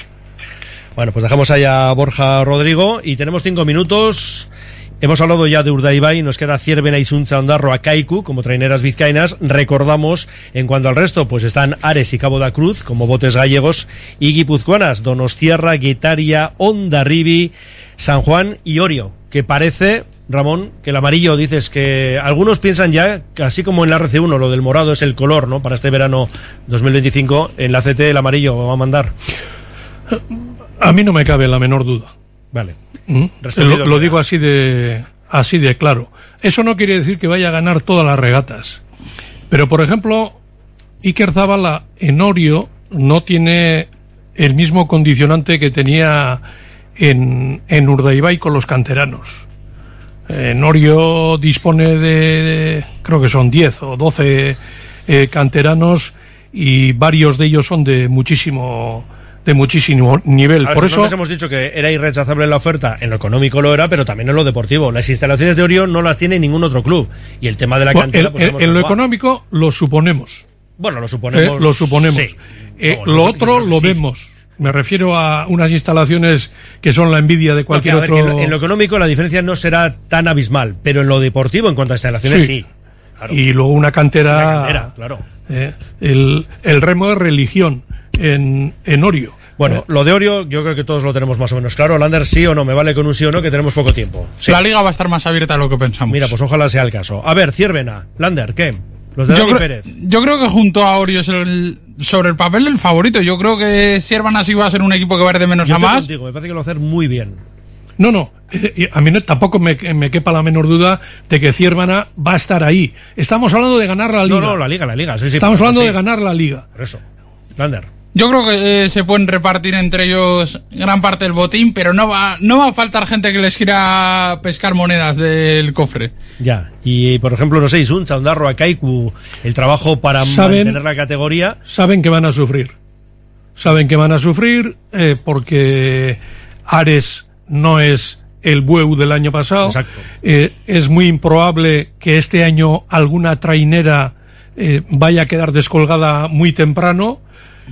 Bueno, pues dejamos ahí a Borja Rodrigo y tenemos cinco minutos. Hemos hablado ya de Urdaibai, nos queda Zierbena, Isuntza, Ondarroa, Kaiku como traineras vizcaínas. Recordamos, en cuanto al resto, pues están Ares y Cabo da Cruz como botes gallegos y guipuzcoanas, Donostiarra, Guetaria, Hondarribi, San Juan y Orio, que parece, Ramón, que el amarillo, dices que algunos piensan ya, así como en la R C uno, lo del morado es el color, ¿no?, para este verano dos mil veinticinco, en la C T el amarillo va a mandar. A mí no me cabe la menor duda. Vale. ¿Mm? Lo, lo digo así de así de claro. Eso no quiere decir que vaya a ganar todas las regatas. Pero, por ejemplo, Iker Zabala en Orio no tiene el mismo condicionante que tenía en, en Urdaibai con los canteranos. En Orio dispone de, de creo que son diez o doce eh, canteranos y varios de ellos son de muchísimo de muchísimo nivel. Ver, por eso hemos dicho que era irrechazable la oferta, en lo económico lo era, pero también en lo deportivo. Las instalaciones de Orio no las tiene ningún otro club y el tema de la cantera, bueno, pues, en, en lo económico lo suponemos. Bueno, lo suponemos. Eh, lo suponemos. Sí. Eh, no, lo otro lo sí. vemos. Me refiero a unas instalaciones que son la envidia de cualquier no, que, otro. En lo, en lo económico la diferencia no será tan abismal, pero en lo deportivo, en cuanto a instalaciones, sí. sí claro. Y luego una cantera. Una cantera, claro. Eh, el, el remo de religión en, en Orio. Bueno, eh. lo de Orio yo creo que todos lo tenemos más o menos claro. Lander, sí o no, me vale con un sí o no, que tenemos poco tiempo. Sí. La liga va a estar más abierta de lo que pensamos. Mira, pues ojalá sea el caso. A ver, Zierbena, Lander, ¿qué? Los de yo, Dani creo, Pérez. yo creo que junto a Orio es el, sobre el papel el favorito. Yo creo que Zierbena sí va a ser un equipo que va a ir de menos yo a más. Contigo, me parece que lo va a hacer muy bien. No, no, eh, a mí no, tampoco me, me quepa la menor duda de que Zierbena va a estar ahí. Estamos hablando de ganar la liga. No, no, la liga, la liga. Sí, sí, Estamos hablando sí. de ganar la liga. Por eso. Lander. Yo creo que eh, se pueden repartir entre ellos gran parte del botín, pero no va no va a faltar gente que les quiera pescar monedas del cofre. Ya, y por ejemplo, no sé, Isuntza, Ondarroa, Kaiku, el trabajo para saben, mantener la categoría. Saben que van a sufrir. Saben que van a sufrir eh, porque Ares no es el Bueu del año pasado. Exacto. Eh, es muy improbable que este año alguna trainera eh, vaya a quedar descolgada muy temprano.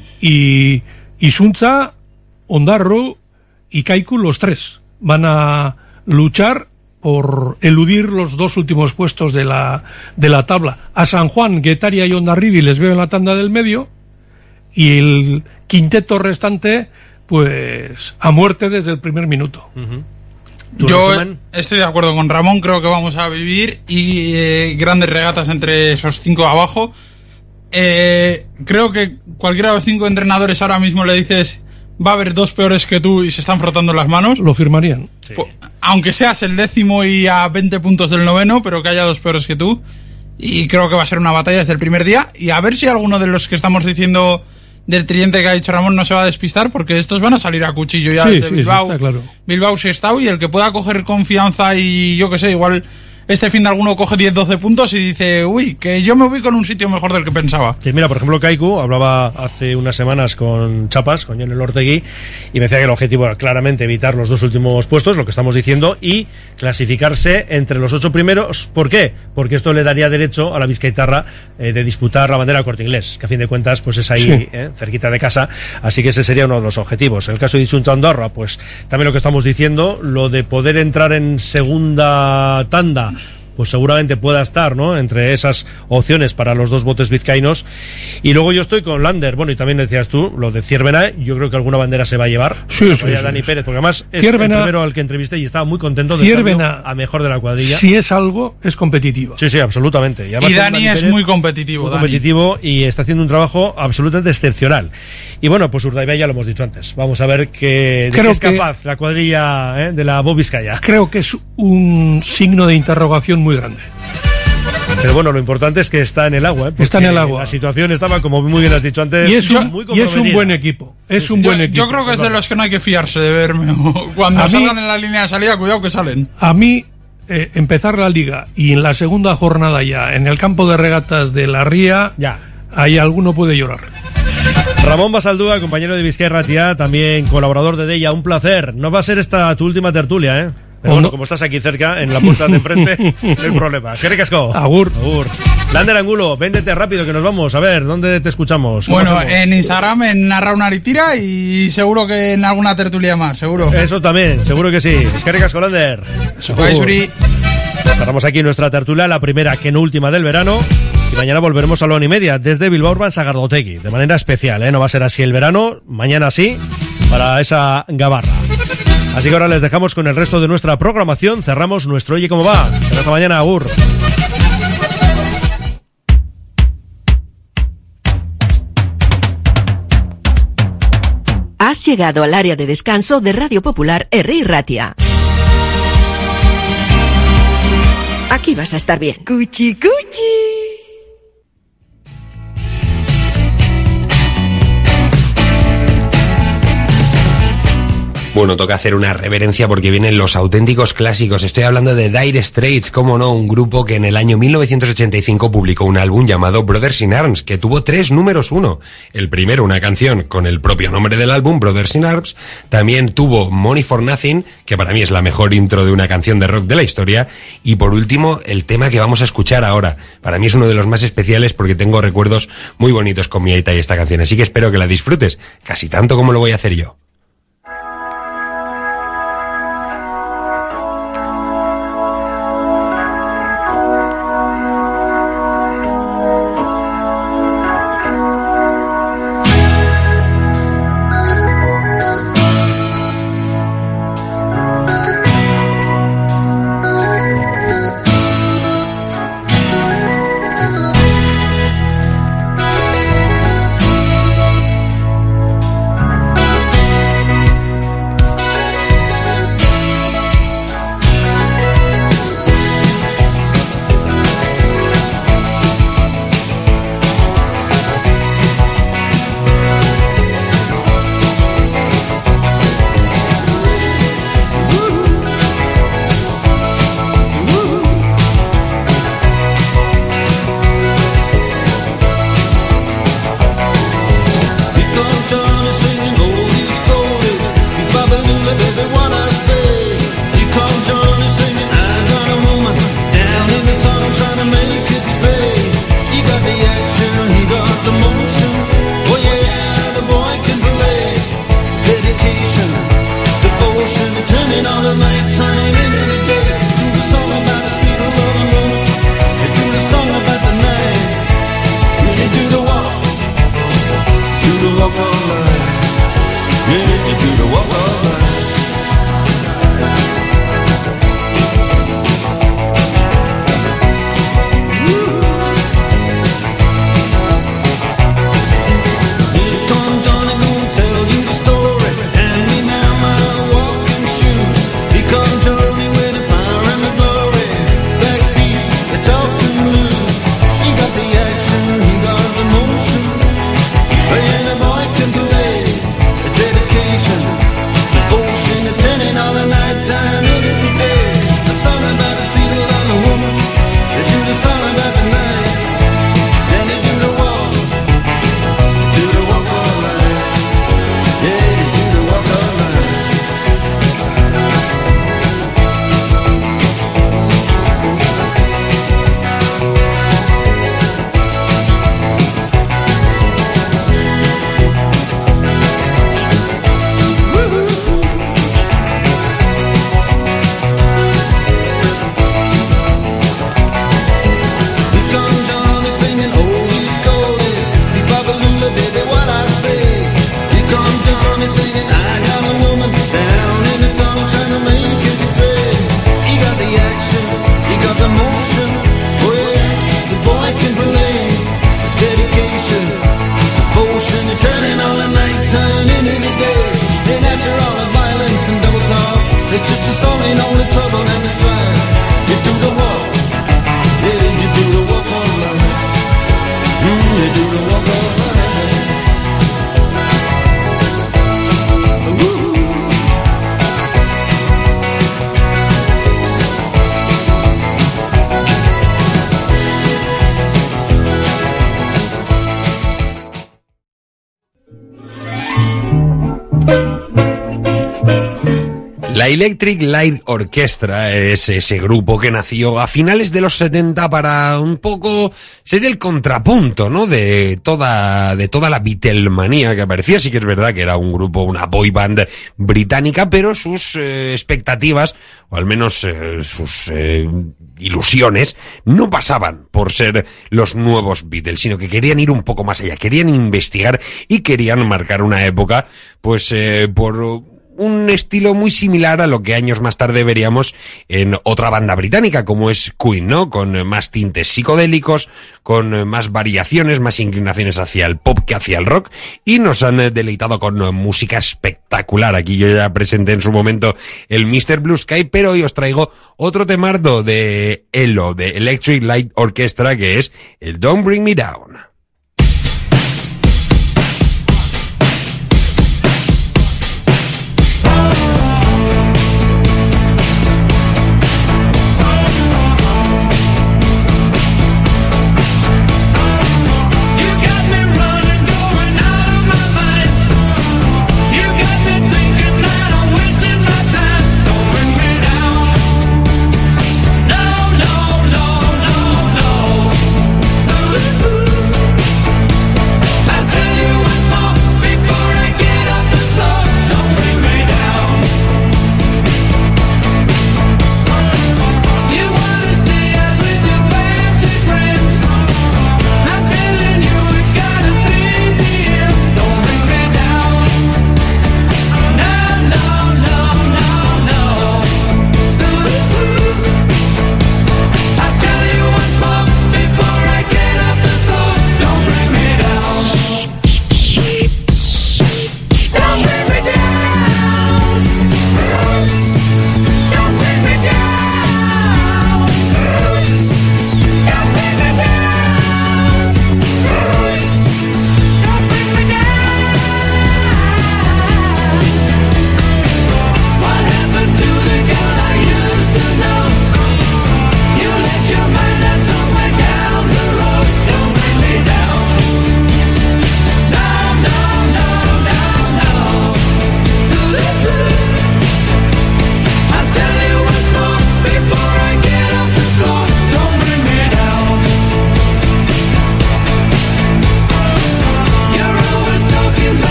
Y Isuntza, Ondarro y Kaiku, los tres van a luchar por eludir los dos últimos puestos de la de la tabla. A San Juan, Guetaria y Hondarribi les veo en la tanda del medio y el quinteto restante pues a muerte desde el primer minuto. Uh-huh. Yo resumen? Estoy de acuerdo con Ramón, creo que vamos a vivir y eh, grandes regatas entre esos cinco abajo. Eh, creo que cualquiera de los cinco entrenadores ahora mismo le dices va a haber dos peores que tú y se están frotando las manos. Lo firmarían. Sí. Aunque seas el décimo y a veinte puntos del noveno, pero que haya dos peores que tú. y creo que va a ser una batalla desde el primer día, y a ver si alguno de los que estamos diciendo del tridente que ha dicho Ramón no se va a despistar, porque estos van a salir a cuchillo ya sí, desde sí, Bilbao. sí, está claro. Bilbao Sestao, y el que pueda coger confianza y yo que sé, igual este fin de alguno coge diez doce puntos y dice, uy, que yo me ubico en un sitio mejor del que pensaba. Sí, mira, por ejemplo, Kaiku hablaba hace unas semanas con Chapas, con Jon Elortegui, y me decía que el objetivo era claramente evitar los dos últimos puestos, lo que estamos diciendo, y clasificarse entre los ocho primeros. ¿Por qué? Porque esto le daría derecho a la Bizkaitarra eh, de disputar la bandera Corte Inglés, que a fin de cuentas pues es ahí, sí. eh, cerquita de casa, así que ese sería uno de los objetivos. En el caso de Isunta Andorra, pues también lo que estamos diciendo, lo de poder entrar en segunda tanda, pues seguramente pueda estar, ¿no?, entre esas opciones para los dos botes vizcaínos. Y luego yo estoy con Lander, bueno, y también decías tú, lo de Ciervena, yo creo que alguna bandera se va a llevar. Sí, sí, sí, Dani sí. Pérez, porque además es Ciervena, el primero al que entrevisté y estaba muy contento de Ciervena, a mejor de la cuadrilla. Si es algo, es competitivo. Sí, sí, absolutamente. Y, y Dani, Dani es Pérez, muy competitivo. Muy Dani. competitivo y está haciendo un trabajo absolutamente excepcional. Y bueno, pues Urdaibai ya lo hemos dicho antes. Vamos a ver qué, de qué es capaz la cuadrilla eh, de la Bob Vizcaya. Creo que es un signo de interrogación muy grande. Pero bueno, lo importante es que está en el agua, ¿eh? Está en el agua. La situación estaba, como muy bien has dicho antes, y es un, muy y es un buen equipo. Es sí, un yo, buen equipo. Yo creo que es de los que no hay que fiarse de verme. Cuando a salgan mí, en la línea de salida, cuidado que salen. A mí, eh, empezar la liga y en la segunda jornada ya, en el campo de regatas de la Ría, ya, ahí alguno puede llorar. Ramón Basaldúa, compañero de Bizkaia Ratia, también colaborador de Deia, un placer. No va a ser esta tu última tertulia, ¿eh? Pero bueno, como estás aquí cerca, en la puerta de enfrente, no hay problema. ¡Qué ricasco! Agur. Agur. Lander Angulo, véndete rápido que nos vamos. A ver, ¿dónde te escuchamos? Bueno, en Instagram, en Narra una Aritira, y seguro que en alguna tertulia más, seguro. Eso también, seguro que sí. Es que ricasco, Lander. Cerramos aquí nuestra tertulia, la primera que no última del verano. Y mañana volveremos a la una y media desde Bilbao Urban Sagardotegui. De manera especial, ¿eh? No va a ser así el verano, mañana sí, para esa gabarra. Así que ahora les dejamos con el resto de nuestra programación. Cerramos nuestro Oye Cómo Va. Hasta mañana, agur. Has llegado al área de descanso de Radio Popular Herri Ratia. Aquí vas a estar bien. Cuchi, cuchi. Bueno, toca hacer una reverencia porque vienen los auténticos clásicos. Estoy hablando de Dire Straits, cómo no, un grupo que en el año mil novecientos ochenta y cinco publicó un álbum llamado Brothers in Arms, que tuvo tres números uno. El primero, una canción con el propio nombre del álbum, Brothers in Arms. También tuvo Money for Nothing, que para mí es la mejor intro de una canción de rock de la historia. Y por último, el tema que vamos a escuchar ahora. Para mí es uno de los más especiales porque tengo recuerdos muy bonitos con mi aita y esta canción. Así que espero que la disfrutes, casi tanto como lo voy a hacer yo. Come join me. La Electric Light Orchestra es ese grupo que nació a finales de los setenta para un poco ser el contrapunto, ¿no? De toda, de toda la Beatlemanía que aparecía. Sí que es verdad que era un grupo, una boy band británica, pero sus eh, expectativas, o al menos eh, sus eh, ilusiones, no pasaban por ser los nuevos Beatles, sino que querían ir un poco más allá, querían investigar y querían marcar una época, pues, eh, por un estilo muy similar a lo que años más tarde veríamos en otra banda británica como es Queen, ¿no? Con más tintes psicodélicos, con más variaciones, más inclinaciones hacia el pop que hacia el rock, y nos han deleitado con música espectacular. Aquí yo ya presenté en su momento el mister Blue Sky, pero hoy os traigo otro temardo de E L O, de Electric Light Orchestra, que es el Don't Bring Me Down. No, no, no, no, no.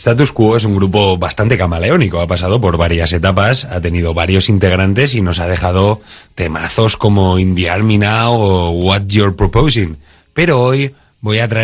Status Quo es un grupo bastante camaleónico, ha pasado por varias etapas, ha tenido varios integrantes y nos ha dejado temazos como In the Army Now o What You're Proposing. Pero hoy voy a traer